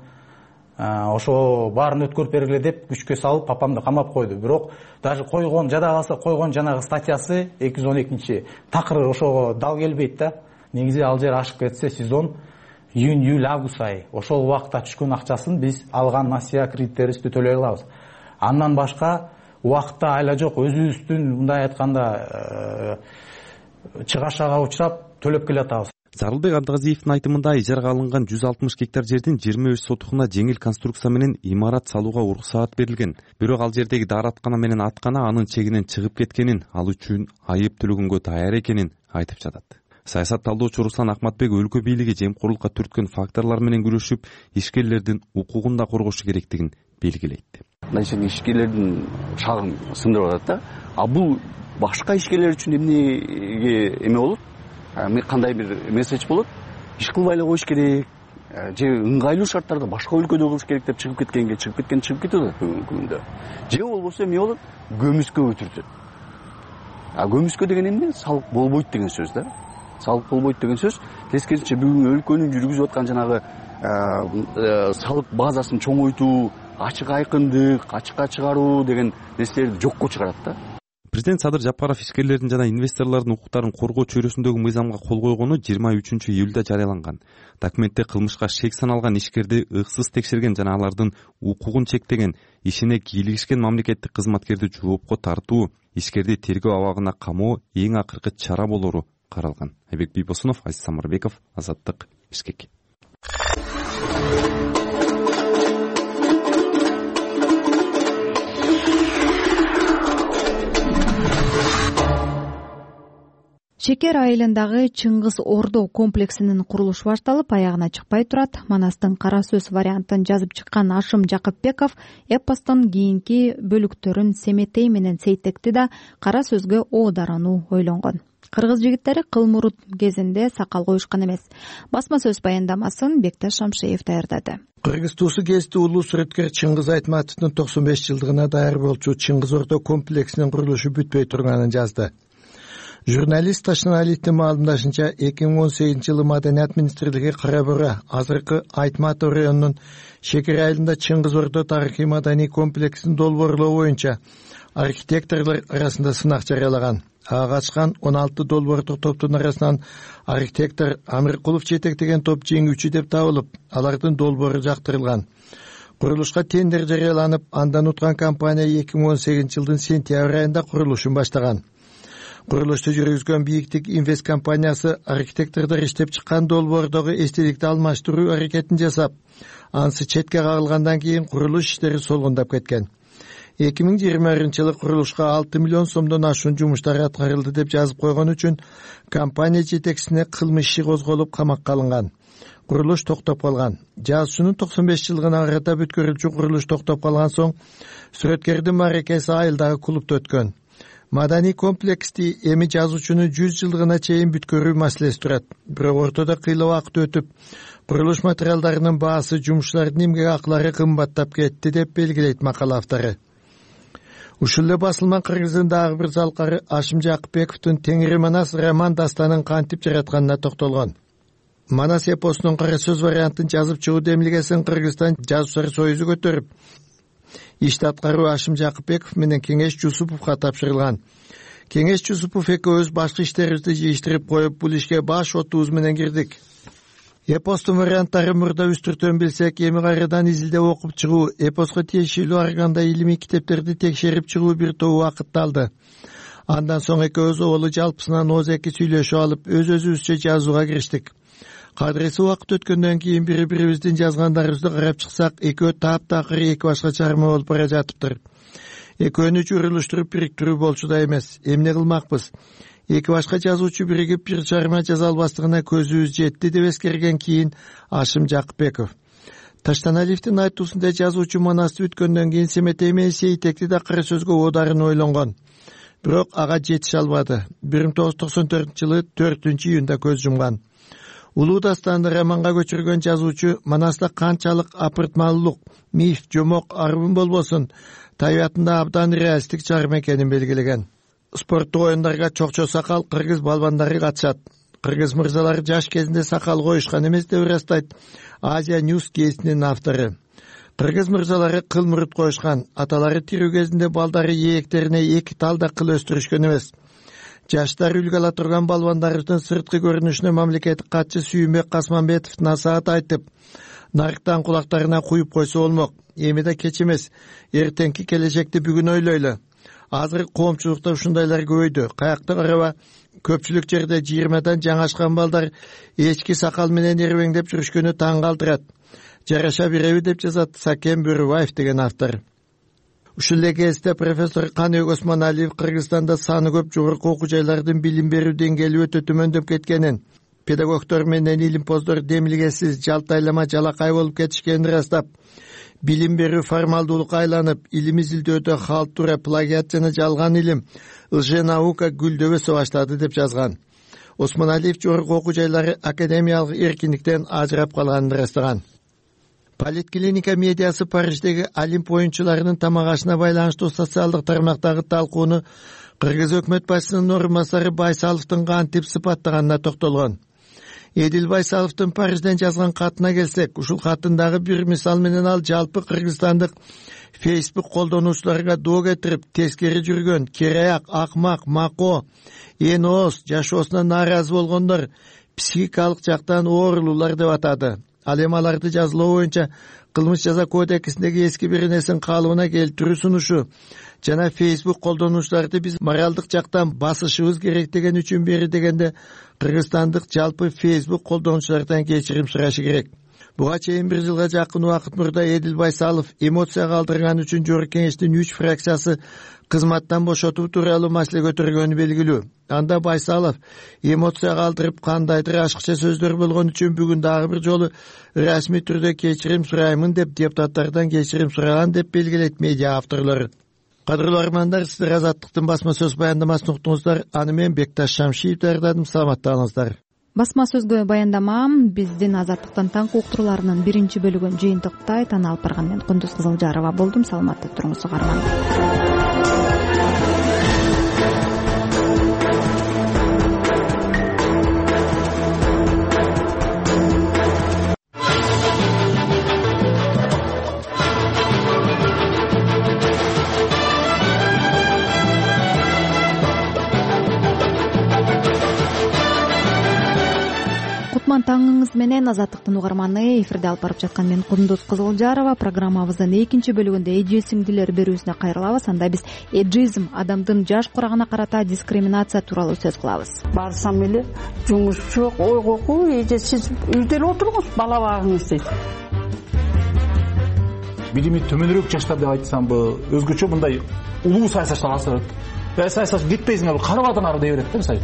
Speaker 17: Ошо баарын өткөрүп бергиле деп күчкө салып папамды камап койду. Бирок даже койгон, жада калса койгон жанагы статьясы 212 такыр ошого дал келбейт да. Негизи ал жер ашып кетсе сезон июнь, июль, август айы. Ошол убакытта түшкөн акчасын биз алган насыя кредиттерибизди төлөй алабыз. Андан башка убакытта айла жок, өзүбүздүн мындай айтканда чыгашага учурап төлөп келатабыз.
Speaker 14: Зарылбек Абдыгазиевдин айтымында ижарага алынган 160 гектар жердин 25 сотухуна жеңил конструкция менен имарат салууга уруксаат берилген. Бирок ал жердеги даараткана менен аткана анын чегинен чыгып кеткенин, ал үчүн айып төлөгөнгө даяр экенин айтып жатат. Саясат талдоочу Руслан Акматбек өлкө бийлиги жемкорлукка түрткөн факторлор менен күрөшүп, ишкерлердин укугун да коргошу керектигин белгилейт.
Speaker 18: Мындай ишкерлердин шагын сындырып атат да. А бул башка ишкерлер үчүн эмнеге эме болот? Кандай бир месседж болот? Иш кылбай эле коюш керек. Же ыңгайлуу шарттарда башка өлкөдө кылыш керек деп чыгып кеткенге чыгып кетет бүгүнкү күндө. Же болбосо эмне болот? Көмүскө өтүртөт. Көмүскө деген эмне? Салык болбойт деген сөз да. Салык болбойт деген сөз. Тескерисинче бүгүн өлкөнүн жүргүзүп аткан жанагы салык базасын чоңойтуу, ачык айкындык, ачыкка чыгаруу деген нерселерди жокко чыгарат да.
Speaker 14: Президент Садыр Жапаров ишкерлердин жана инвесторлордун укуктарын коргоо чөйрөсүндөгү мыйзамга кол койгону 23 июлда жарыяланган. Документте кылмышка шек саналган ишкерди ыксыз текшерген жана алардын укугун чектеген, ишине кийлигишкен мамлекеттик кызматкерди жоопко тартуу, ишкерди тергөө абагына камоо эң акыркы чара болору каралган. Айбек Бийбосунов, Азиз Самарбеков, Азаттык, Бишкек.
Speaker 2: Шекер айылындагы Чыңгыз Ордо комплексинин курулушу башталып, аягына чыкпай турат. Манастын кара сөз вариантын жазып чыккан Ашым Жакыпбеков эпостун кийинки бөлүктөрүн Семетей менен Сейтекти да кара сөзгө оодарануу ойлонгон. Кыргыз жигиттери кылмурут кезинде сакал коюшкан эмес. Басма сөз баяндамасын Бекташ Шамшеев даярдады.
Speaker 19: Кыргыз туусу кезинде улуу сүрөткер Чыңгыз Айтматовдун 95 жылдыгына даяр болчу Чыңгыз Ордо комплексинин курулушу бүтпөй турганын жазды. Журналист Ташналиттин маалымдашынча 2018 жылы Маданият министрлиги Кара Бура азыркы Айтматов районунун Шекер айылында Чыңгыз Ордо тарыхый маданий комплексин долбоорлоо боюнча архитекторлор арасында сынак жарыялаган. Ага катышкан 16 долбоордук топтун арасынан архитектор Амиркулов жетектеген топ жеңүүчү деп табылып, алардын долбоору жактырылган. Курулушка тендер жарыяланып, андан уткан компания 2018 жылдын сентябрь айында курулушун баштаган. Курулушту жүргүзгөн Бииктик Инвест компаниясы архитектордор иштеп чыккан долбоордогу эстеликти алмаштыруу аракетин жасап, анысы четке кагылгандан кийин курулуш иштери солгундап кеткен. 2020 жылы курулушка 6 миллион сомдон ашуун жумуштар аткарылды деп жазып койгон үчүн компания жетекчисине кылмыш иши козголуп камакка алынган. Курулуш токтоп калган. Жазуучунун 95 жылгына карата бүткөрүлчү курулуш токтоп калган соң сүрөткердин мааракеси айылдагы клубда өткөн. Маданий комплексти эми жазуучунун 100 жылдыгына чейин бүткөрүү маселеси турат. Бирок ортодо кыйла убакыт өтүп, курулуш материалдарынын баасы, жумушчулардын эмгек акылары кымбаттап кетти деп белгилейт макала автору. Ушул эле басылман Кыргыздын дагы бир залкары Ашым Жакыпбековдун Теңири Манас роман дастанын кантип жаратканына токтолгон. Манас эпосунун кара сөз вариантын жазып чыгуу демилгесин Кыргызстан жазуучулар союзу көтөрүп, ишти аткаруу Ашым Жакыпбеков менен Кеңеш Жусуповго тапшырылган. Кеңеш Жусупов экөөбүз башкы иштерибизди жыйыштырып коюп, бул ишке баш отубуз менен кирдик. Эпостун варианттары мурда үстүртөн билсек, эми кайрадан изилдеп окуп чыгуу, эпоско тиешелүү ар кандай илимий китептерди текшерип чыгуу бир топ убакытты алды. Андан соң экөөбүз оболу жалпысынан ооз-эки сүйлөшүп алып, өз-өзүбүзчө жазууга кириштик. Кадырesi убакыт өткөндөн кийин бири-бирибиздин жазгандарыбызды карап чыксак, экөө таптакыр эки башка чарма болуп бара жатыптыр. Экөөнү журулуштуруп бириктирүү болчу да эмес. Эмне кылмакпыз? Эки башка жазуучу биригип бир чарма жаза албастыгына көзүбүз жетти деп эскерген кийин Ашым Жакыпбеков. Таштаналиевдин айтуусунда жазуучу манасты бүткөндөн кийин Семетей менен Сейтекти да кара сөзгө оодарын ойлонгон. Бирок ага жетише албады. 1994-жылы 4-июнда көз жумган. Улуу дастанды романга көчүргөн жазуучу Манаста канчалык апыртмалуулук, миф, жомок, арбын болбосун, табиятында абдан реалисттик чарма экенин белгилеген. Спорттук оюндарга чокчо сакал кыргыз балбандары катышат. Кыргыз мырзалары жаш кезинде сакал коюшкан эмес деп ырастайт Азия Ньюс гезитинин автору. Кыргыз мырзалары кыл мурут коюшкан, аталары тирүү кезинде балдары ийектерине 2 талда кыл өстүрүшкөн эмес. Жаштар үлгү ала турган балбандарыбыздын сырткы көрүнүшүнө мамлекеттик катчы Сүйүнбек Касманбетов насаат айтып, нарыктан кулактарына куюп койсо болмок. Эми да кеч эмес, эртеңки келечекти бүгүн ойлойлу. Азыр коомчулукта ушундайлар көбөйдү. Каякты караба, көпчүлүк жерде 20дан жаңашкан балдар эчки сакал менен эрбеңдеп жүрүшкөнү таң калтырат. Жараша береби деп жазат Сакен Бөрүбаев деген автор. Ушул эле кезде профессор Каныбек Осмоналиев Кыргызстанда саны көп жогорку окуу жайлардын билим берүү деңгээли өтө төмөндөп кеткенин, педагогдор менен илимпоздор демилгесиз жалтайлама жалакай болуп кетишкенин ырастап, билим берүү формалдуулукка айланып, илим изилдөөдө халтура, плагиат жана жалган илим, лженаука гүлдөбөсө баштады деп жазган. Осмоналиев жогорку окуу жайлары академиялык эркиндиктен ажырап калганын ырастаган. Политклиника медиасы Париждеги Олимп оюнчуларынын тамак ашына байланыштуу социалдык тармактагы талкууну Кыргыз өкмөт башчысынын орун басары Байсаловдун кантип сыпаттаганына токтолгон. Эдил Байсаловдун Парижден жазган катына келсек, ушул катындагы бир мисал менен ал жалпы кыргызстандык Facebook колдонуучуларга доо кетирип, тескери жүргөн, кереак, акмак, мако, эң ооз, жашоосуна нааразы болгондор психикалык жактан оорулуулар деп атады. Ал эми аларды жазылуу боюнча кылмыш жаза кодексиндеги эски бир нерсенин калыбына келтирүү сунушу жана Facebook колдонуучуларды биз моралдык жактан басышыбыз керек деген үчүн бери дегенде кыргызстандык жалпы Facebook колдонуучулардан кечирим сурашы керек. Буга чейин 1 жылга жакын убакыт мурда Эдил Байсалов эмоция калтырган үчүн Жогорку Кеңештин 3 фракциясы кызматтан бошотуу тууралуу маселе көтөргөнү белгилүү. Анда Байсалов эмоция калтырып кандайдыр ашыкча сөздөр болгон үчүн бүгүн дагы бир жолу расмий түрдө кечирим сураймын деп депутаттардан кечирим сураган деп белгилейт медиа авторлору. Кадырлуу армандар, сиздер Азаттыктын басма сөз баяндамасын уктуңуздар. Аны мен Бекташ Шамшиев даярдадым. Саламаттыгыңыздар.
Speaker 2: Басма сөзгө баяндама биздин Азаттыктын таңкы уктурууларынын 1 бөлүгүн жыйынтыктайт. Аны алып барган мен Кундуз Кызылжарова болдум. Саламатта туруңуз угарман. Таңыңыз менен Азаттыктын угарманы, эфирде алып барып жаткан мен Кундуз Кызылжарова. Программабыздын 2 бөлүгүндө эже-сиңдилер берүүсүнө кайрылабыз. Анда биз эйджизм, адамдын жаш курагына карата дискриминация тууралуу сөз кылабыз.
Speaker 20: Барсам эле жумуш жок, ойгоку, эже сиз үйдө эле отуруңуз, бала багыңыз дейт.
Speaker 17: Билими төмөнүрөөк жаштар деп айтсамбы, өзгөчө мындай улуу саясатчылар асырат. Саясатчы кетпейсиңер, карабадан ары дей берет да, мисалы.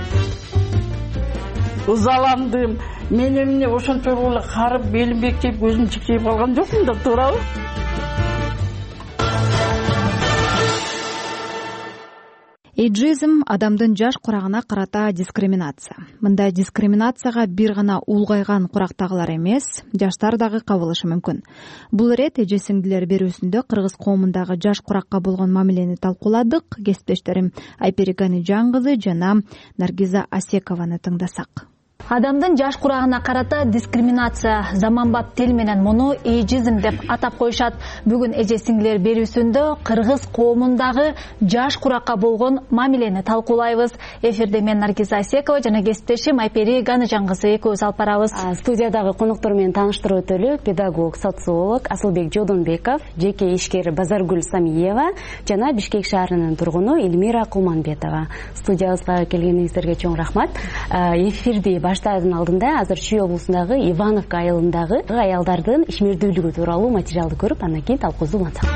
Speaker 20: Ызаландым. Мен эмне ошончолук эле карып, белим бекчейип, көзүм чикчейип калган жокмун да, туурабы?
Speaker 2: Эйджизм — адамдын жаш курагына карата дискриминация. Мындай дискриминацияга бир гана улгайган курактагылар эмес, жаштар дагы кабылышы мүмкүн. Бул ирет эже-сиңдилер берүүсүндө кыргыз коомундагы жаш куракка болгон мамилени талкууладык. Кесиптештерим Айперик Ганижан кызы жана Наргиза Асекованы тыңдасак.
Speaker 21: Адамдын жаш курагына карата дискриминация, заманбап тил менен муну эйджизм деп атап коюшат. Бүгүн эже сиңдилер берүүсүндө кыргыз коомундагы жаш куракка болгон мамилени талкуулайбыз. Эфирде мен Наргиз Айсекова жана кесиптешим Айпери Ганычан кызы экөөбүз алып барабыз.
Speaker 22: Студиядагы коноктор менен тааныштырып өтөлү. Педагог, социолог Асылбек Жодонбеков, жеке ишкер Базаргүл Самиева жана Бишкек шаарынын тургуну Эльмира Кулманбетова. Студиябызга келгениңиздерге чоң рахмат. Эфирди баштаардын алдында азыр Чүй облусундагы Ивановка айылындагы аялдардын ишмердүүлүгү тууралуу материалды көрүп, андан кийин талкуубузду улантсак.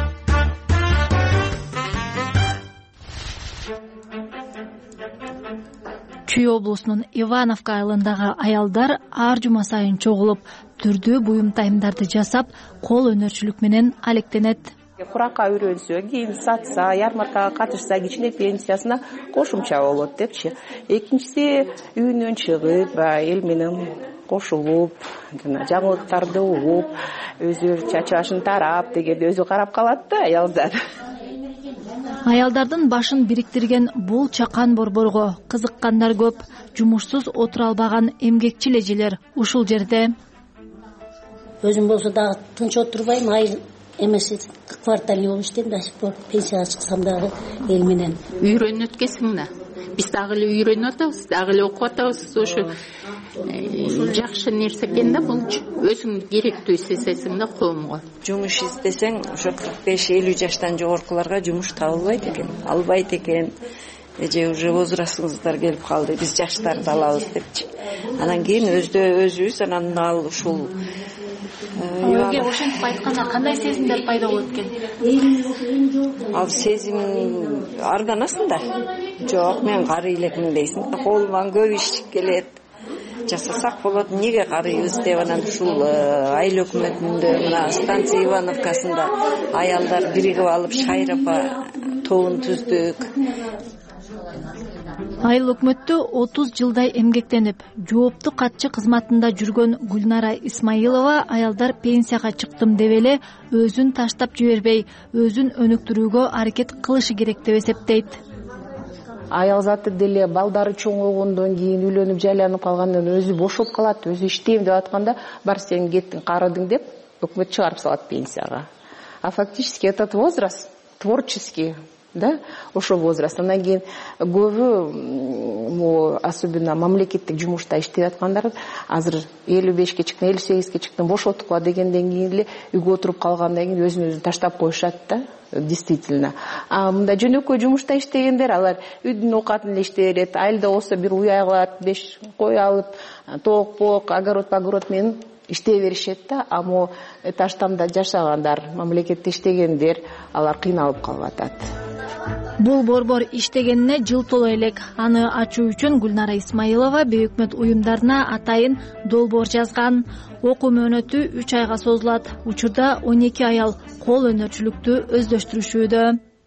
Speaker 21: Чүй облусунун Ивановка айылындагы аялдар ар жума сайын чогулуп, түрдүү буюм тайымдарды жасап, кол өнөрчүлүк менен алектенет.
Speaker 23: Куракка үйрөнсө, кийин сатса, ярмаркага катышса, кичине пенсиясына кошумча болот депчи. Экинчиси үйүнөн чыгып, эл менен кошулуп, жаңылыктарды угуп, өзү чачы башын тарап дегенде өзү карап калат да аялдар.
Speaker 21: Аялдардын башын бириктирген бул чакан борборго кызыккандар көп. Жумушсуз отура албаган эмгекчил эжелер ушул жерде.
Speaker 24: Өзүм болсо дагы тынч отурбайм, айыл эмес квартальный болуп иштейм, до сих пор пенсияга чыксам дагы эл менен.
Speaker 25: Үйрөнүп өткөнсүң да. Биз дагы эле үйрөнүп атабыз, дагы эле окуп атабыз. Ошо жакшы нерсе экен да, бул өзүң керектүү сезесиң да коомго.
Speaker 26: Жумуш издесең, ошо 45-50 жаштан жогоркуларга жумуш табылбайт экен, албайт экен. Эже уже возрастыңыздар келип калды, биз жаштарды алабыз депчи. Анан кийин өзүбүз анан ал ушул
Speaker 21: Өзгө ошентип айтканда кандай сезимдер пайда болот экен?
Speaker 26: Ал сезим арганасың да. Жок, мен карый элекмин дейсиң. Колуман көп иш келет. Жасасак болот, эмнеге карыйбыз деп анан ушул айыл өкмөтүндө мына станция Ивановкасында аялдар биригип алып Шайрапа тобун түздүк.
Speaker 21: Айыл өкмөттө 30 жылдай эмгектенип, жооптуу катчы кызматында жүргөн Гүлнара Исмаилова аялдар пенсияга чыктым деп эле өзүн таштап жибербей, өзүн өнүктүрүүгө аракет кылышы керек деп эсептейт.
Speaker 23: Аял заты деле балдары чоңойгондон кийин үйлөнүп жайланып калгандан өзү бошоп калат, өзү иштейм деп атканда бар сен кеттиң, карыдың деп өкмөт чыгарып салат пенсияга. А фактически этот возраст творческий, да, ошол возраст. Андан кийин көбү особенно мамлекеттик жумушта иштеп аткандар азыр 55-ке чыктым, 58-ке чыктым, бошоттук дегенден кийин эле үйгө отуруп калгандан кийин өзүн таштап коюшат да, действительно. А мында жөнөкөй жумушта иштегендер алар үйдүн оокатын эле иштей берет, айылда болсо бир уяй кылат, 5 кой алып, тоок, огород менен иштей беришет да. А мо этажтамда жашагандар, мамлекетте иштегендер, алар кыйналып калып атат.
Speaker 21: Бул борбор иштегенине жыл толо элек. Аны ачуу үчүн Гүлнара Исмаилова бейөкмөт уюмдарына атайын долбоор жазган. Окуу мөөнөтү 3 айга созулат. Учурда 12 аял кол өнөрчүлүктү өздөштүрүшүүдө.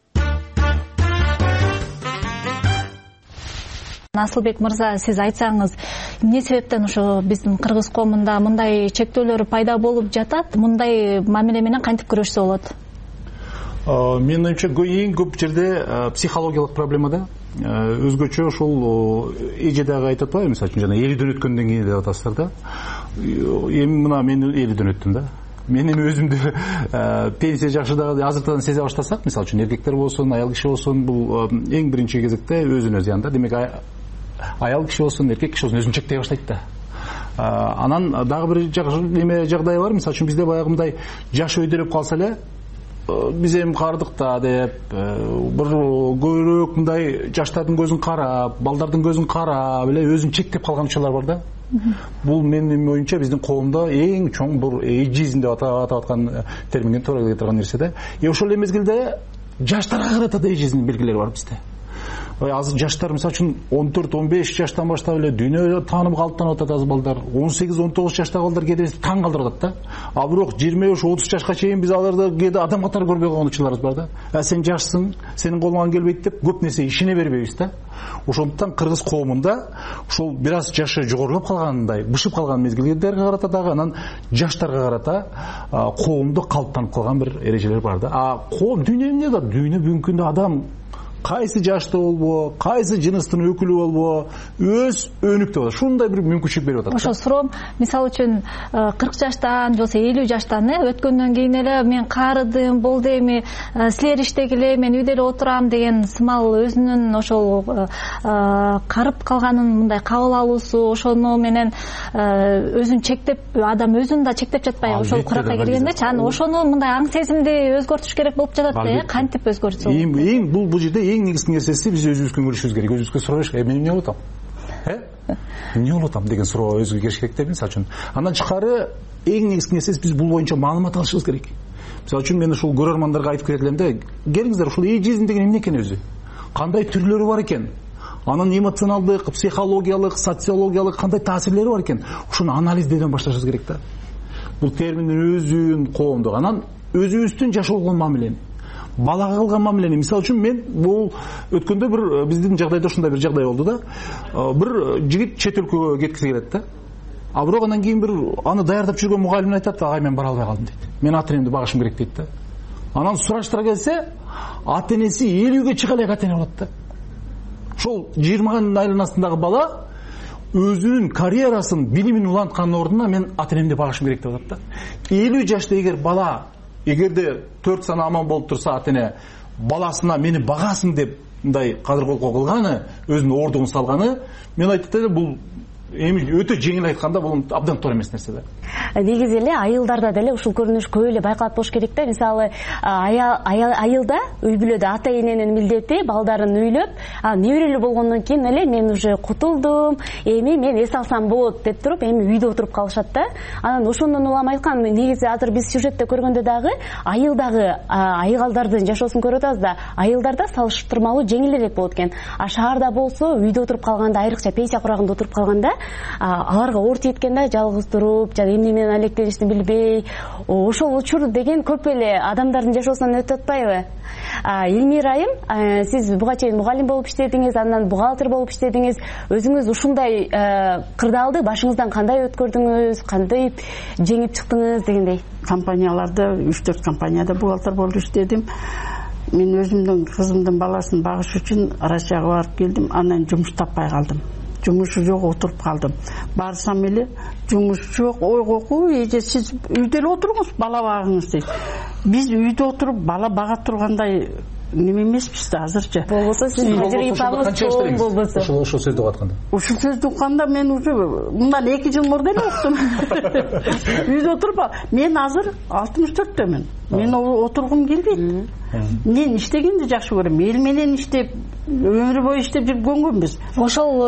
Speaker 21: Асылбек мырза, сиз айтсаңыз, эмне себептен ошо биздин кыргыз коомунда мындай чектөөлөр пайда болуп жатат? Мындай мамиле менен кантип күрөшсө болот?
Speaker 27: Менин оюмча эң көп жерде психологиялык проблема да. Өзгөчө ошол эже дагы айтып атпайбы, мисалы үчүн жана 50дөн өткөндөн кийин деп атасыздар да. Эми мына мен 50дөн өттүм да. Мен эми өзүмдү пенсия жакшы дагы азыртадан сезе баштасак, мисалы үчүн эркектер болсун, аял киши болсун, бул эң биринчи кезекте өзүнө зыян да. Демек аял киши болсун, эркек киши болсун өзүн чектей баштайт да. Анан дагы бир жагдай бар, мисалы үчүн бизде баягындай жаш өйдөлөп калса эле биз эми кардык да деп, бир көбүрөөк мындай жаштардын көзүн карап, балдардын көзүн карап эле өзүн чектеп калган учурлар бар да. Бул менин оюмча биздин коомдо эң чоң бир эйджизм деп атап аткан терминге туура келе турган нерсе да. Ошол эле мезгилде жаштарга карата да эйджизмдин белгилери бар бизде. Азыр жаштар мисалы үчүн 14-15 жаштан баштап эле дүйнө таанып калыптанып атат азыр балдар. 18-19 жаштагы балдар кээде таң калтырып атат да. А бирок 25-30 жашка чейин биз аларды кээде адам катары көрбөй калган учурларыбыз бар да. Сен жашсың, сенин колуңан келбейт деп көп нерсе ишене бербейбиз да. Ошондуктан кыргыз коомунда ушул бир аз жашы жогорулап калгандай, бышып калган мезгилдерге карата дагы анан жаштарга карата коомдо калыптанып калган бир эрежелер бар да. А коом дүйнө эмне да? Дүйнө бүгүнкү күндө адам кайсы жашта болбо, кайсы жыныстын өкүлү болбо, өз өнүктүп атат. Ушундай бир мүмкүнчүлүк берип атат.
Speaker 21: Ошо суроом, мисалы үчүн 40 жаштан же 50 жаштан өткөндөн кийин эле мен каарыдым, болду эми силер иштегиле, мен үйдө эле отурам деген сымал өзүнүн ошол карып калганын мындай кабыл алуусу, ошону менен өзүн чектеп, адам өзүн да чектеп жатпайбы ошол куракка келгендечи. Анан ошону мындай аң сезимди өзгөртүш керек болуп жатат да, кантип өзгөртсө болот?
Speaker 27: Эң бул жерде эң негизги нерсеси биз өзүбүзгө көрүшүбүз керек. Өзүбүзгө сурабайбыз, мен эмне болуп атам? Эмне болуп атам деген суроо өзүгө келиш керек да, мисалы үчүн. Андан тышкары эң негизги нерсеси биз бул боюнча маалымат алышыбыз керек. Мисалы үчүн мен ушул көрөрмандарга айтып кетелем да, келиңиздер, ушул эйджизм деген эмне экен өзү? Кандай түрлөрү бар экен? Анын эмоционалдык, психологиялык, социологиялык кандай таасирлери бар экен? Ушуну анализдөөдөн башташыбыз керек да. Бул терминдин өзүн, коомдук, анан өзүбүздүн жашоого мамилени, балага кылган мамилени. Мисалы үчүн мен бул өткөндө бир биздин жагдайда ушундай бир жагдай болду да. Бир жигит чет өлкөгө кеткиси келет да. А бирок андан кийин бир аны даярдап жүргөн мугалим айтат, агай мен бара албай калдым дейт. Мен ата энемди багышым керек дейт да. Анан сураштыра келсе, ата энеси 50-ге чыга элек ата эне болот да. Ошол 20 айланасындагы бала өзүнүн карьерасын, билимин уланткандын ордуна мен ата энемди багышым керек деп атат да. 50 жашта эгер бала, эгерде 4 саны аман болуп турса, ата эне баласына мени багасың деп мындай кадыр колкоо кылганы, өзүнүн ордугун салганы, мен айтат элем, бул эми өтө жеңил айтканда бул абдан туура эмес нерсе да.
Speaker 22: Негизи эле айылдарда деле ушул көрүнүш көп эле байкалат болуш керек да. Мисалы айылда үй бүлөдө ата эненин милдети балдарын үйлөп, неберелүү болгондон кийин эле мен уже кутулдум, эми мен эс алсам болот деп туруп, эми үйдө отуруп калышат да. Анан ошондон улам айткан, негизи азыр биз сюжетте көргөндө дагы айылдагы айгалдардын жашоосун көрүп атабыз да. Айылдарда салыштырмалуу жеңилирээк болот экен. А шаарда болсо үйдө отуруп калганда, айрыкча пенсия курагында отуруп калганда аларга оор тийет да, жалгыз туруп, жана эмне менен алектеништи билбей. Ошол учур деген көп эле адамдардын жашоосунан өтүп атпайбы? Элмира айым, сиз буга чейин мугалим болуп иштедиңиз, андан бухгалтер болуп иштедиңиз. Өзүңүз ушундай кырдаалды башыңыздан кандай өткөрдүңүз, кандай жеңип чыктыңыз дегендей?
Speaker 20: Компанияларда 3-4 компанияда бухгалтер болуп иштедим. Мен өзүмдүн кызымдын баласын багыш үчүн Россияга барып келдим, анан жумуш таппай калдым. Жумушу жок, отуруп калдым. Барсам эле жумуш жок, ойгоку, эже сиз үйдө эле отуруңуз, бала багыңыз дейт. Биз үйдө отуруп бала бага тургандай неме эмеспиз да азырчы.
Speaker 22: Болбосо сиз тажрыйбаңыз чоң болбосо.
Speaker 27: Ошол сөздү атканда.
Speaker 20: Ушул сөздү укканда мен уже мындан 2 жыл мурда эле уктум. Үйдө отуруп, мен азыр 64төмүн. Мен отургум келбейт. Мен иштегенди жакшы көрөм. Эл менен иштеп, өмүр бою иштеп жүргөнбүз.
Speaker 21: Ошол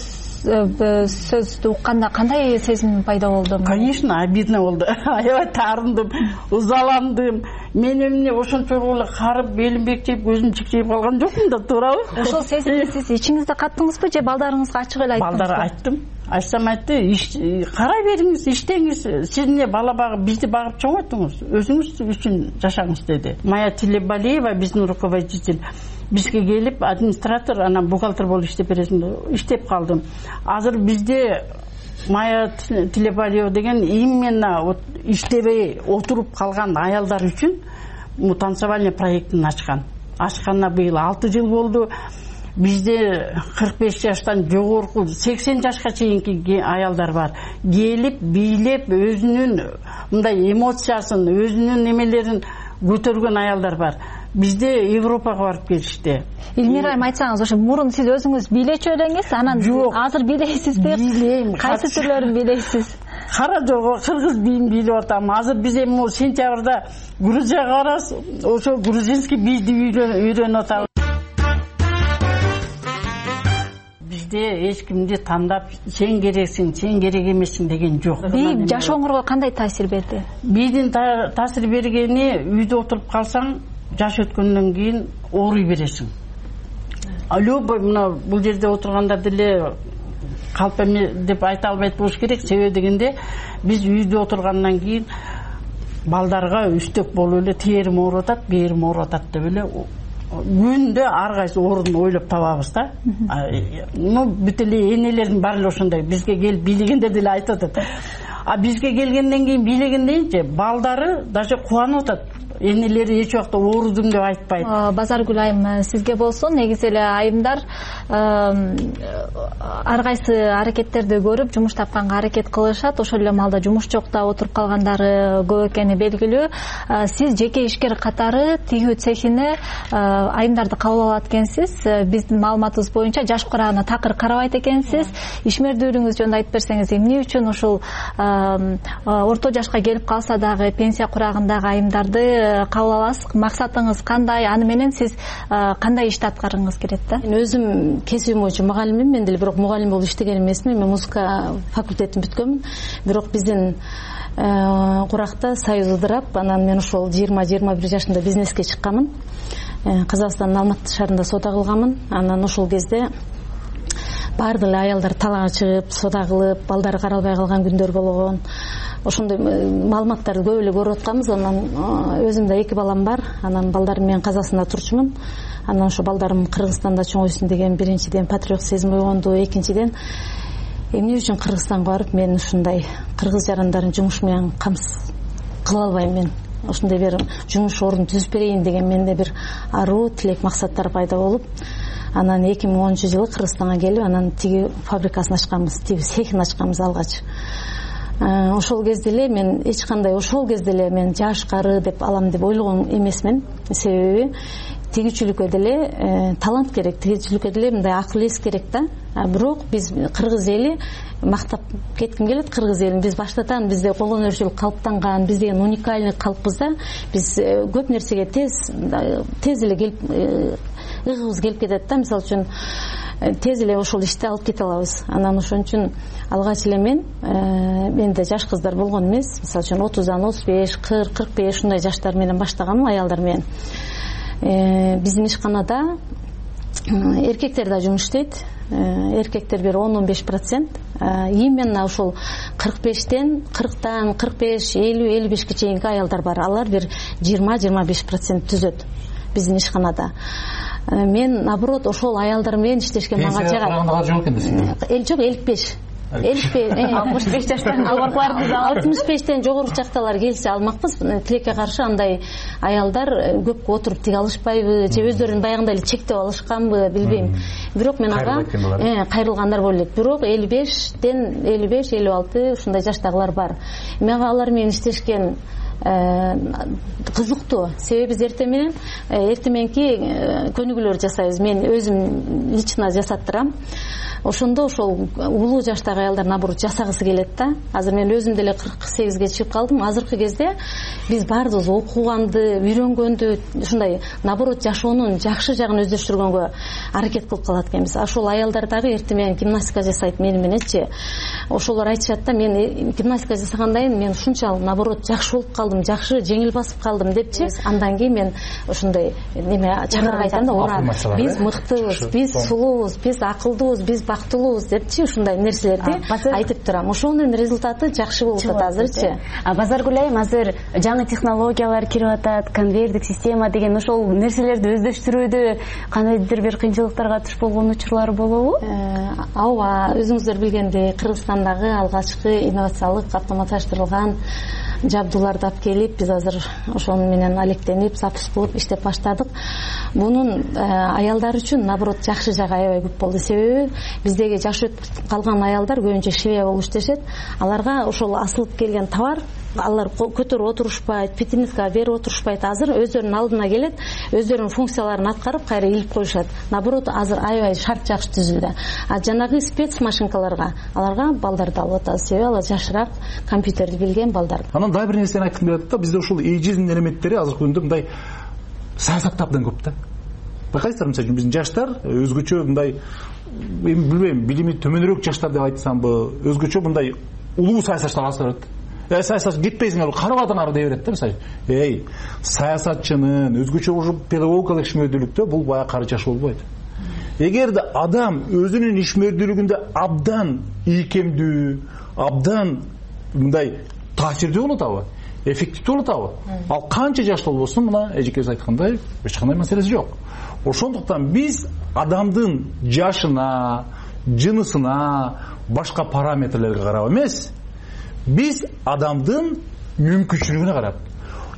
Speaker 21: сөздү укканда кандай сезим пайда болду?
Speaker 20: Конечно, обидно болду. Аябай таарындым, узаландым. Мен эмне ошончолук эле карып, белим бекчейип, көзүм чикчейип калган жокмун да, туурабы?
Speaker 21: Ошол сезимди сиз ичиңизде каттыңызбы же балдарыңызга ачык эле айттыңызбы?
Speaker 20: Балдарга айттым. Айтсам айтты, карай бериңиз, иштеңиз, сиз эмне бала багып, бизди багып чоңойттуңуз, өзүңүз үчүн жашаңыз деди. Майя Тилебалиева, биздин руководитель, бизге келип, администратор, анан бухгалтер болуп иштеп бересиң, иштеп калдым. Азыр бизде Майя Тилебалиева деген именно иштебей отуруп калган аялдар үчүн танцевальный проектин ачкан. Ачканына быйыл 6 жыл болду. Bizde 45 yaştan жогорку 80 жашка чейинки аялдар бар. Келип, бийлеп, өзүнүн мындай эмоциясын, өзүнүн немелерин көтөргөн аялдар бар. Бизде Европага барып келишти.
Speaker 21: Элмира айым, айтсаңыз, ошо мурун сиз өзүңүз бийлечү элеңиз, анан азыр бийлейсизби?
Speaker 20: Бийлейм.
Speaker 21: Кайсы түрлөрүн бийлейсиз?
Speaker 20: Кара жого кыргыз бийин бийлеп атам. Азыр биз эми сентябрда Грузияга барабыз, ошо грузинский бийди үйрөнүп атабыз. Бизде эч кимди тандап, сен керексиң, сен керек эмессиң деген жок.
Speaker 21: Би жашооңорго кандай таасир берди?
Speaker 20: Бийдин таасир бергени, үйдө отуруп калсаң, жаш өткөндөн кийин ооруй бересиң. Любой мына бул жерде отургандар деле калп эме деп айта албайт болуш керек. Себеби дегенде биз үйдө отургандан кийин балдарга үстөк болуп эле терим ооруп атат, берим ооруп атат деп эле күндө ар кайсы орун ойлоп табабыз да. Бүт эле энелердин баары эле ошондой. Бизге келип бийлегендер деле айтып атат. А бизге келгенден кийин бийлегендейинчи балдары даже кубанып атат. энелери эч убакта оорудум деп айтпайт.
Speaker 21: Базаргүл айым, сизге болсо негизи эле айымдар ар кайсы аракеттерди көрүп жумуш тапканга аракет кылышат. Ошол эле маалда жумуш жокта отуруп калгандары көп экени белгилүү. Сиз жеке ишкер катары тигүү цехине айымдарды кабыл алат экенсиз. Биздин маалыматыбыз боюнча жаш курагына такыр карабайт экенсиз. Ишмердүүлүгүңүз жөнүндө айтып берсеңиз, эмне үчүн ушул орто жашка келип калса дагы пенсия курагындагы айымдарды кабыл аласыз? Максатыңыз кандай? Аны менен сиз кандай ишти аткаргыңыз келет да?
Speaker 22: Мен өзүм кесибим боюнча мугалиммин, мен деле бирок мугалим болуп иштеген эмесмин. Мен музыка факультетин бүткөнмүн. Бирок биздин куракта союз ыдырап, анан мен ошол 20-21 жашымда бизнеске чыкканмын. Казакстандын Алматы шаарында соода кылганмын. Анан ошол кезде баардык эле аялдар талаага чыгып, соода кылып, балдары каралбай калган күндөр болгон. Ошондой маалыматтарды көп эле көрүп атканбыз. Анан өзүмдө 2 балам бар. Анан балдарым менен Казакстанда турчумун. Анан ошо балдарым Кыргызстанда чоңойсун деген биринчиден патриот сезим ойгонду, экинчиден эмне үчүн Кыргызстанга барып мен ушундай кыргыз жарандарын жумуш менен камсыз кыла албайм, мен ушундай бир жумуш орун түзүп берейин деген менде бир аруу тилек, максаттар пайда болуп, анан 2010-жылы Кыргызстанга келип, анан тиги фабрикасын ачканбыз, тиги цехин ачканбыз алгач. Ошол кезде эле мен эч кандай мен жаш кары деп алам деп ойлогон эмесмин. Себеби тигичиликке деле талант керек, тигичиликке деле мындай акыл эс керек да. Бирок биз кыргыз эли мактап кетким келет, кыргыз элин биз баштатан бизде кол өнөрчүлүк калыптанган, биз деген уникальный калкпыз да. Биз көп нерсеге тез эле келип ыгыбыз келип кетет да. Мисалы үчүн тез эле ошол ишти алып кете алабыз. Анан ошон үчүн алгач эле менде жаш кыздар болгон эмес. Мисалы үчүн 30-дан 35, 40, 45 ушундай жаштар менен баштаганмын, аялдар менен. Биздин ишканада эркектер да жумуш иштейт. Эркектер бир 10-15%. Именно ошол 40-тан 45, 50, 55-ке чейинки аялдар бар. Алар бир 20-25% түзөт биздин ишканада. Мен наоборот ошол аялдар менен иштешке мага жагат. Жок, 55. 65 жаштан жогоруларды 65тен жогору жакталар келсе алмакпыз. Тилекке каршы андай аялдар көп отуруп тиге алышпайбы, же өздөрүн баягындай эле чектеп алышканбы, билбейм. Бирок мен ага кайрылгандар болуп элек. Бирок 55тен 55-56 ушундай жаштагылар бар. Мага алар менен иштешкен кызыктуу. Себеби биз эртеменки көнүгүүлөр жасайбыз. Мен өзүм лично жасап турам. Ошондо ошол улуу жаштагы аялдар наоборот жасагысы келет да. Азыр мен өзүм деле 48-ге чыгып калдым. Азыркы кезде биз баарыбыз окуганды, үйрөнгөндү, ушундай наоборот жашоонун жакшы жагын өздөштүргөнгө аракет кылып калат экенбиз. Ошол аялдар дагы эртең менен гимнастика жасайт мененчи. Ошолор айтышат да, мен гимнастика жасагандайын мен ушунчалык наоборот жакшы болуп калдым, жакшы жеңил басып калдым депчи. Андан кийин мен ошондой чакырып айтам да, ура, биз мыктыбыз, биз сулуубуз, биз акылдуубуз, биз бактылуубуз депчи, ушундай нерселерди айтып турам. Ошонун результаты жакшы болуп атат азырчы. Базаргүл айым, азыр жаңы технологиялар кирип атат, конвейердик система деген ошол нерселерди өздөштүрүүдө кандайдыр бир кыйынчылыктарга туш болгон учурлар болобу? Ооба, өзүңүздөр билгендей Кыргызстандагы алгачкы инновациялык автоматташтырылган жабдууларды алып келип, биз азыр ошону менен алектенип, запуск кылып иштеп баштадык. Бунун аялдар үчүн наоборот жакшы жагы аябай көп болду. Себеби биздеги жаш өтүп калган аялдар көбүнчө швея болуп иштешет. Аларга ошол асылып келген товар алар көтөрүп отурушпайт, фитнеске берип отурушпайт. Азыр өздөрүнүн алдына келет, өздөрүнүн функцияларын аткарып кайра илип коюшат. Наоборот, азыр аябай шарт жакшы түзүлдү. Жанагы спец машинкаларга аларга балдарды алып атабыз. Себеби алар жашыраак компьютерди билген балдар.
Speaker 27: Анан дагы бир нерсени айткым келет да, бизде ушул эйджизмдин элементтери азыркы күндө мындай саясатта абдан көп да. Байкайсыздар, мисалы биздин жаштар өзгөчө мындай, билбейм, билими төмөнүрөөк жаштар деп айтсамбы, өзгөчө мындай улуу саясатчылар аз көрөт. Саясат кетпейсиңер, карабадан ары дей берет да, мисалы. Саясатчынын өзгөчө ушу педагогикалык ишмердүүлүктө бул бая кары жаш болбойт. Эгерде адам өзүнүн ишмердүүлүгүндө абдан ийкемдүү, абдан мындай таасирдүү болуп атабы, эффективдүү болуп атабы, ал канча жаштуу болбосун, мына эжекебиз айткандай, эч кандай маселеси жок. Ошондуктан биз адамдын жашына, жынысына, башка параметрлерге карап эмес, биз адамдын мүмкүнчүлүгүнө карап,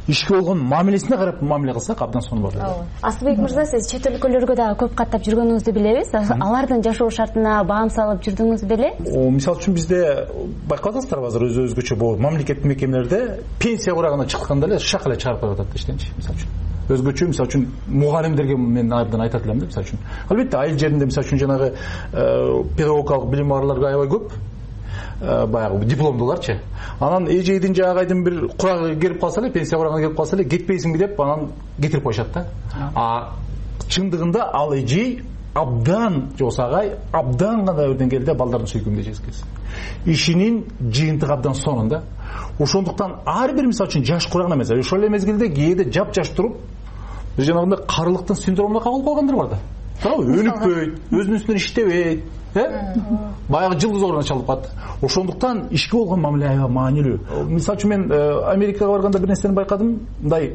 Speaker 27: ишке болгон мамилесине карап мамиле кылсак абдан сонун болот.
Speaker 22: Асылбек мырза, сиз чет өлкөлөргө дагы көп каттап жүргөнүңүздү билебиз. Алардын жашоо шартына баам салып жүрдүңүз беле?
Speaker 27: Мисалы үчүн бизде байкап атасыздарбы, азыр өзгөчө бул мамлекеттик мекемелерде пенсия курагына чыкканда эле шак эле чыгарып коюп атат иштенчи. Мисалы үчүн өзгөчө, мисалы үчүн мугалимдерге мен абдан айтат элем да, мисалы үчүн. Албетте айыл жеринде мисалы үчүн жанагы педагогикалык билим барларга аябай көп. Баягы дипломдуларчы. Анан эжейдин жаагайдын бир курагы келип калса эле, пенсия курагына келип калса эле, кетпейсиңби деп анан кетирип коюшат да. Чындыгында ал эжей абдан жокса агай абдан гана өрдөн келди балдардын сүйкүмдүү эжеси. Ишинин жыйынтыгы абдан сонун да. Ошондуктан ар бир мисалы үчүн жаш курагына эмес, ошол эле мезгилде кээде жап-жаш туруп, бир жанагындай карылыктын синдромуна кабылып калгандар бар да. Туурабы? Өнүкпөйт, өзүнүн үстүнөн иштебейт. Баягы жылдыз ордуна чалып калат. Ошондуктан ишке болгон мамиле аябай маанилүү. Мисалы үчүн мен Америкага барганда бир нерсени байкадым, мындай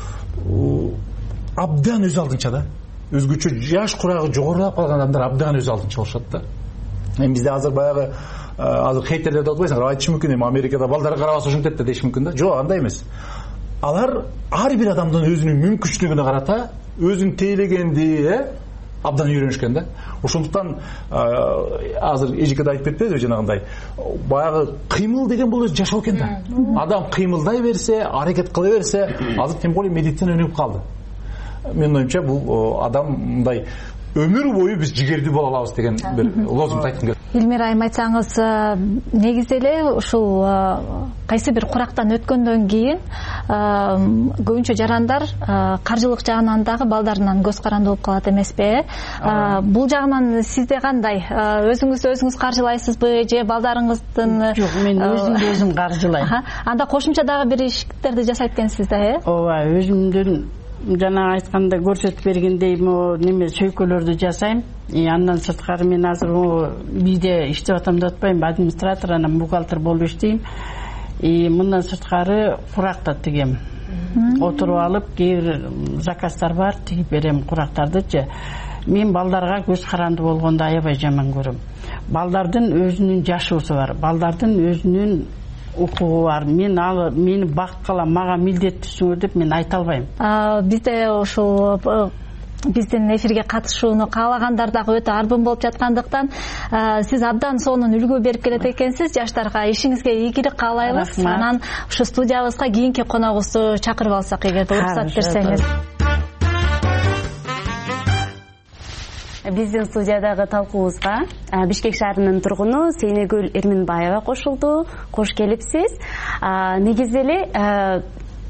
Speaker 27: абдан өз алдынча да. Өзгөчө жаш курагы жогорулап калган адамдар абдан өз алдынча болушат да. Бизде азыр баягы азыр хейтерлер деп атпайсыңар, айтышы мүмкүн эми Америкада балдар карабаса ушинтет да деш мүмкүн да. Жок, андай эмес. Алар ар бир адамдын өзүнүн мүмкүнчүлүгүнө карата өзүн тейлегенди абдан үйрөнүшкөн да. Ошондуктан азыр эжеке да айтып кетпедиби жанагындай баягы кыймыл деген бул жашоо экен да. Адам кыймылдай берсе, аракет кыла берсе, азыр тем более медицина өнүгүп калды. Менин оюмча бул адам мындай өмүр бою биз жигердүү боло алабыз деген бир лозунг айткым келет.
Speaker 21: Илмира айым, айтсаңыз, негизи эле ушул кайсы бир курактан өткөндөн кийин көбүнчө жарандар каржылык жагынан дагы балдарынан көз каранды болуп калат эмеспи? Бул жагынан сизде кандай? Өзүңүз каржылайсызбы же балдарыңыздын?
Speaker 20: Жок, мен өзүмдү өзүм каржылайм.
Speaker 21: Анда кошумча дагы бир иштерди жасайт экенсиз да,
Speaker 20: Ооба, өзүмдүн жана айтканда көрсөтүп бергендей неме сөйкөлөрдү жасайм. Андан сырткары мен азыр бизде иштеп атам деп атпайм, администратор, анан бухгалтер болуп иштейм. Мындан сырткары курак да тигем. Отуруп алып, кээ бир заказдар бар, тигип берем курактардычы. Мен балдарга көз каранды болгонду аябай жаман көрөм. Балдардын өзүнүн жашоосу бар, балдардын өзүнүн укугу бар. Мени бакыткыла, мага милдеттүүсүңөр деп мен айта албайм.
Speaker 21: Бизде ошол биздин эфирге катышууну каалагандар дагы өтө арбын болуп жаткандыктан сиз абдан сонун үлгү берип келет экенсиз жаштарга. Ишиңизге ийгилик каалайбыз. Анан ушу студиябызга кийинки коногубузду чакырып алсак, эгерде уруксат берсеңиз.
Speaker 22: Биздин студиядагы талкуубузга Бишкек шаарынын тургуну Сейнегүл Эрминбаева кошулду. Кош келипсиз. Негизи эле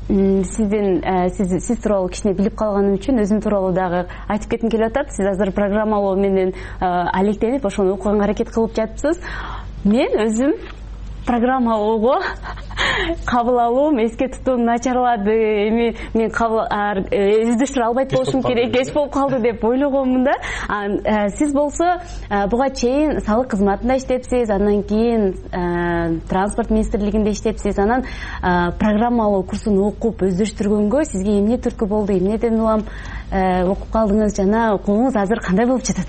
Speaker 22: сиз тууралуу кичине билип калганым үчүн өзүм тууралуу дагы айтып кетким келип атат. Сиз азыр программалоо менен алектенип ошону окуганга аракет кылып жатыпсыз. Мен өзүм программалоого кабыл алуум, эске тутуум начарлады. Эми мен издештире албайт болушум керек, кеч болуп калды деп ойлогонмун да. Сиз болсо буга чейин салык кызматында иштепсиз, андан кийин транспорт министрлигинде иштепсиз, анан программалоо курсун окуп өздөштүргөнгө сизге эмне түрткү болду, эмнеден улам окуп калдыңыз жана окууңуз азыр кандай болуп жатат?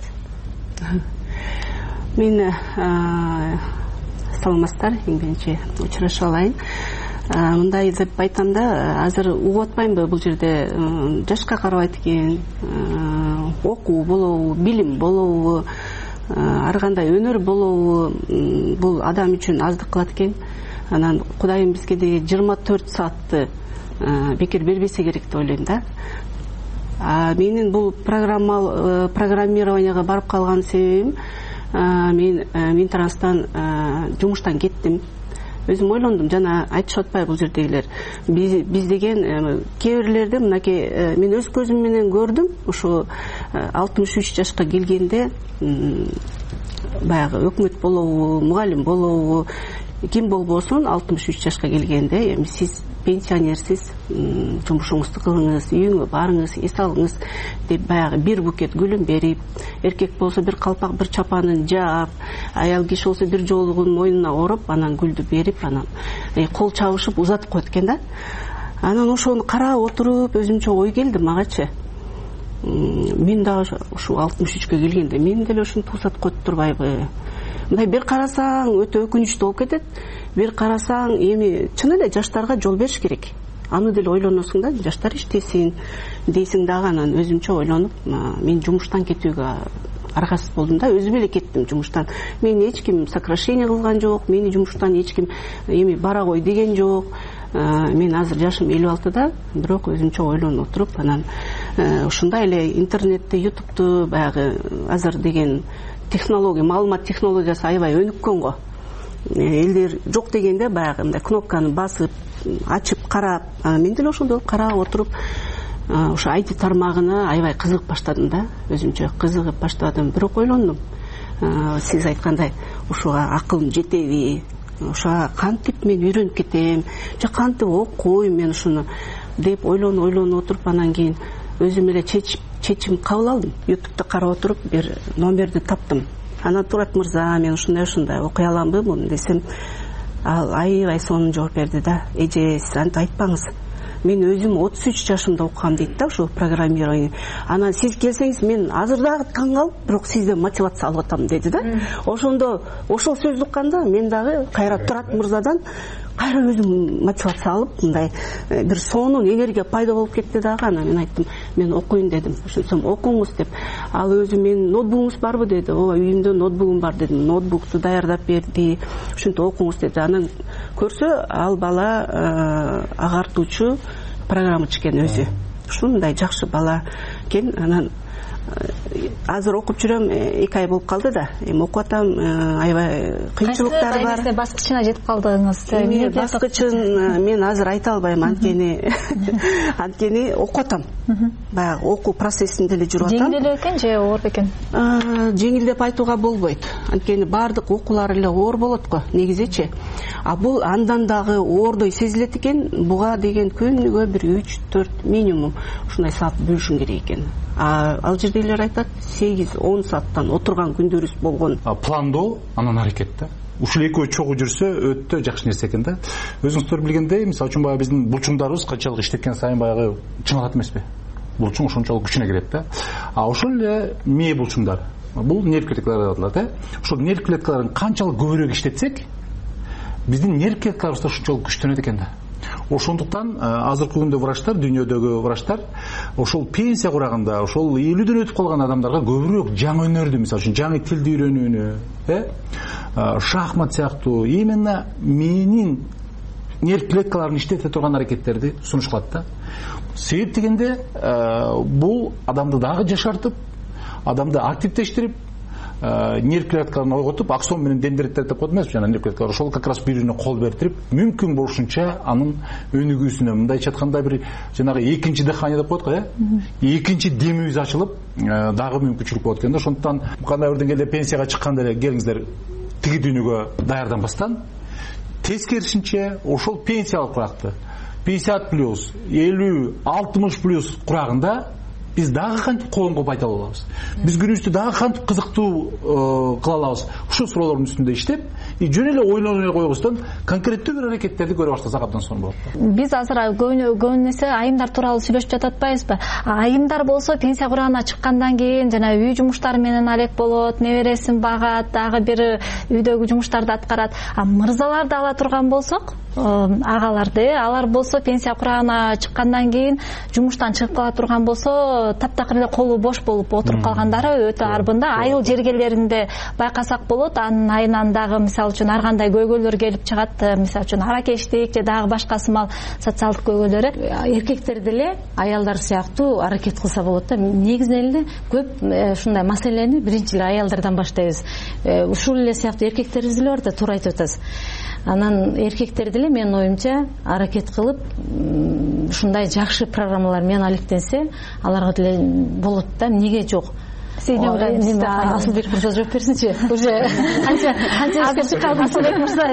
Speaker 25: Мен саламатсыздар, эң биринчи учурашып алайын. Мындай деп айтамда, азыр угуп атпаймынбы бул жерде жашка карабайт экен, окуу болобу, билим болобу, ар кандай өнөр болобу, бул адам үчүн аздык кылат экен. Анан Кудайым бизге деги 24 саатты бекер бербесе керек деп ойлойм да. Менин бул программированияга барып калган себебим, мен Минтрастан жумуштан кеттим. Өзүм ойлондум, жана айтышып атпайбы бул жердегилер. Биз деген кээ бирлерде мынакей мен өз көзүм менен көрдүм. Ошо 63 жашка келгенде баягы өкмөт болобу, мугалим болобу, ким болбосун 63 жашка келгенде эми сиз пенсионерсиз, жумушуңузду кылыңыз, үйүңө барыңыз, эс алыңыз деп баягы бир букет гүлүн берип, эркек болсо бир калпак, бир чапанын жаап, аял киши болсо бир жоолугун мойнуна ороп, анан гүлдү берип, анан кол чабышып узатып коет экен да. Анан ошону карап отуруп, өзүмчө ой келди магачы. Мен дагы ушу 63-кө келгенде мен деле ушинтип узатып коюп турбайбы? Мындай бир карасаң өтө өкүнүчтүү болуп кетет. Бир карасаң эми чын эле жаштарга жол бериш керек. аны деле ойлоносуң да, жаштар иштесин дейсиң дагы. Анан өзүмчө ойлонуп мен жумуштан кетүүгө аргасыз болдум да, өзүм эле кеттим жумуштан. Мени эч ким сокращение кылган жок, мени жумуштан эч ким эми бара кой деген жок. Мен азыр жашым 56-да, бирок өзүмчө ойлонуп отуруп, анан ушундай эле интернетти, ютубту баягы азыр деген технология, маалымат технологиясы аябай өнүккөн го. Элдер жок дегенде баягы мындай кнопканы басып, ачып карап, мен деле ошондой карап отуруп, ошо IT тармагына аябай кызыгып баштадым да, өзүмчө кызыгып баштадым. Бирок ойлондум, сиз айткандай, ушуга акылым жетеби, ошо кантип мен үйрөнүп кетем, же кантип окуйм мен ушуну деп ойлонуп отуруп, анан кийин өзүм эле чечим кабыл алдым. YouTube'да карап отуруп бир номерди таптым. Анан Турат мырза, мен ушундай окуй аламбы муну десем, ал аябай сонун жооп берди да. Эже, сиз антип айтпаңыз. Мен өзүм 33 жашымда окугам дейт да, ошо программирование. Анан сиз келсеңиз мен азыр дагы таң калып, бирок сизден мотивация алып атам деди да. Ошондо ошол сөздү укканда мен дагы кайра Турат мырзадан кайра өзүм мотивация алып, мындай бир сонун энергия пайда болуп кетти дагы. Анан мен айттым, мен окуйн дедим. Ошентсем окуңуз деп. Ал өзү мен ноутбугуңуз барбы деди. Ооба, үйүмдө ноутбугум бар дедим. Ноутбукту даярдап берди. Ошентип окуңуз деди. Анан көрсө ал бала агартуучу программачы экен өзү. Ушундай жакшы бала экен. Анан азыр окуп жүрөм, 2 ай болуп калды да. Эми окуп атам, аябай кыйынчылыктары бар.
Speaker 21: Кайсы баскычына жетип калдыңыз?
Speaker 25: Баскычын мен азыр айта албайм, анткени окуп атам. Баягы окуу процессинде эле жүрүп атам.
Speaker 21: Жеңил эле экен же оор бекен?
Speaker 25: Жеңил деп айтууга болбойт. Анткени баардык окуулар эле оор болот го, негизичи. А бул андан дагы оордой сезилет экен. Буга деген күнүгө бир 3-4 минимум ушундай саат бөлүшүң керек экен. Ал жердегилер айтат 8-10 сааттан отурган күндөрүбүз болгон.
Speaker 27: Пландоо, анан аракет да. Ушул экөө чогуу жүрсө өтө жакшы нерсе экен да. Өзүңүздөр билгендей, мисалы үчүн баягы биздин булчуңдарыбыз канчалык иштеткен сайын баягы чыңалат эмеспи? Булчуң ошончолук күчүнө кирет да. Ошол эле мээ булчуңдар. Бул нерв клеткалары деп аталат, Ошол нерв клеткаларын канчалык көбүрөөк иштетсек, биздин нерв клеткаларыбыз ошончолук күчтөнөт экен да. Ошондуктан азыркы күндө врачтар, дүйнөдөгү врачтар ошол пенсия кураганда, ошол 50дөн өтүп калган адамдарга көбүрөөк жаңы өнөрдү, мисалы үчүн жаңы тилди үйрөнүүнү, шахмат сыяктуу именно мээнин нерв клеткаларын иштете турган аракеттерди сунуш кылат да. Себеп дегенде бул адамды дагы жашартып, адамды активдештирип, нерв клеткаларын ойготуп, аксон менен дендриттерди деп коет эмеспи, жана нерв клеткалар ошол как раз бири-бирине кол берип, мүмкүн болушунча анын өнүгүүсүнө, мындайча айтканда бир жанагы экинчи дыхание деп коет го, экинчи демибиз ачылып, дагы мүмкүнчүлүк болот экен да. Ошондуктан кандай бир деңгээлде пенсияга чыкканда эле келиңиздер тиги дүйнөгө даярданбастан, тескерисинче ошол пенсиялык куракты 50+, 50, 60+ курагында биз дагы кантип коомго пайдалуу алабыз, биз күнүбүздү дагы кантип кызыктуу кыла алабыз, ушул суроолордун үстүндө иштеп, жөн эле ойлонуп эле койбостон конкреттүү бир аракеттерди көрө баштасак абдан сонун болот да.
Speaker 21: Биз азыр көбүн эсе айымдар тууралуу сүйлөшүп жатып атпайбызбы? Айымдар болсо пенсия курагына чыккандан кийин жана үй жумуштары менен алек болот, небересин багат, дагы бир үйдөгү жумуштарды аткарат. Мырзаларды ала турган болсок, агаларды, алар болсо пенсия курагына чыккандан кийин жумуштан чыгып кала турган болсо, таптакыр эле колу бош болуп отуруп калгандары өтө арбын да. Айыл жергелеринде байкасак болот, анын айынан дагы мисалы үчүн ар кандай көйгөйлөр келип чыгат, мисалы үчүн аракечтик же дагы башка сымал социалдык көйгөйлөрү.
Speaker 1: Эркектер деле аялдар сыяктуу аракет кылса болот да. Негизинен эле көп ушундай маселени биринчи эле аялдардан баштайбыз. Ушул эле сыяктуу эркектерибиз деле бар да, туура айтып атасыз. Анан эркектер деле менин оюмча аракет кылып ушундай жакшы программалар менен алектенсе, аларга деле болот да. Эмнеге жок? Асылбек мырза жооп берсинчи. Уже канча Асылбек мырза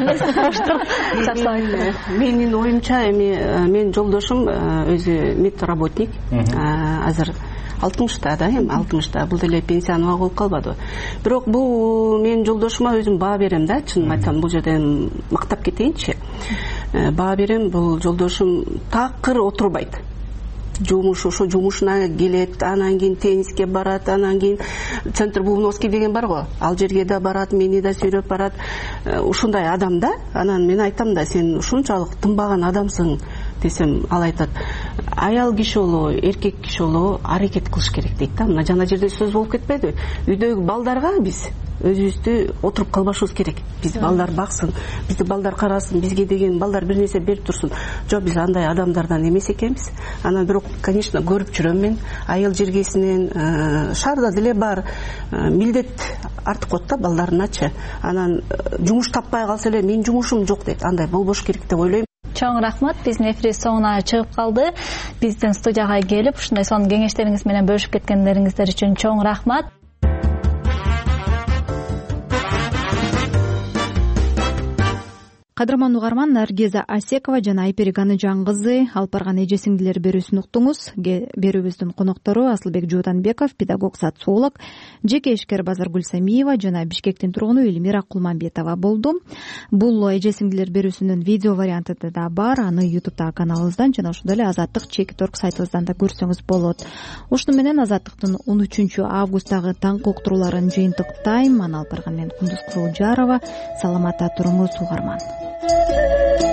Speaker 25: менин оюмча, эми менин жолдошум өзү медработник, азыр 60-та да, эми 60-та, бул деле пенсионерга болуп калбады. Бирок бул менин жолдошума өзүм баа берем да, чынын айтсам, бул жерде мактап кетейинчи. Баа берем, бул жолдошум такыр отурбайт. Ошо жумушуна келет, анан кийин тенниске барат, анан кийин центр Бубновский деген бар го, ал жерге да барат, мени да сүйрөп барат. Ушундай адам да. Анан мен айтам да, сен ушунчалык тынбаган адамсың, десем, ал айтат, аял киши болобу, эркек киши болобу аракет кылыш керек дейт да. Мына жана жерде сөз болуп кетпедиби? Үйдөгү балдарга биз өзүбүздү отуруп калбашыбыз керек. Биз балдар баксын, бизди балдар карасын, бизге деген балдар бир нерсе берип турсун. Жок, биз андай адамдардан эмес экенбиз. Анан бирок, конечно, көрүп жүрөм мен, айыл жергесинен шаарда деле бар, милдет артып коет да балдарыначы. Анан жумуш таппай калса эле менин жумушум жок дейт. Андай болбош керек деп ойлойм.
Speaker 21: Чоң рахмат. Биздин эфир соңуна чыгып калды. Биздин студияга келип ушундай сонун кеңештериңиз менен бөлүшүп кеткендериңиздер үчүн чоң рахмат.
Speaker 2: Кадырман угарман, Наргиза Асекова жана Айперик Анычан кызы алып барган эже сиңдилер берүүсүн уктуңуз. Берүүбүздүн коноктору Асылбек Жууданбеков, педагог, социолог, жеке ишкер Базаргүл Самиева жана Бишкектин тургуну Элмира Кулманбетова болду. Бул эже сиңдилер берүүсүнүн видео варианты да бар. Аны YouTube'дагы каналыбыздан жана ошондой эле Азаттык /org сайтыбыздан да көрсөңүз болот. Ушуну менен Азаттыктын 13 августагы таңкы уктурууларын жыйынтыктайм. Аны алып барган мен Кундуз Кызылжарова. Саламатта туруңуз угарман.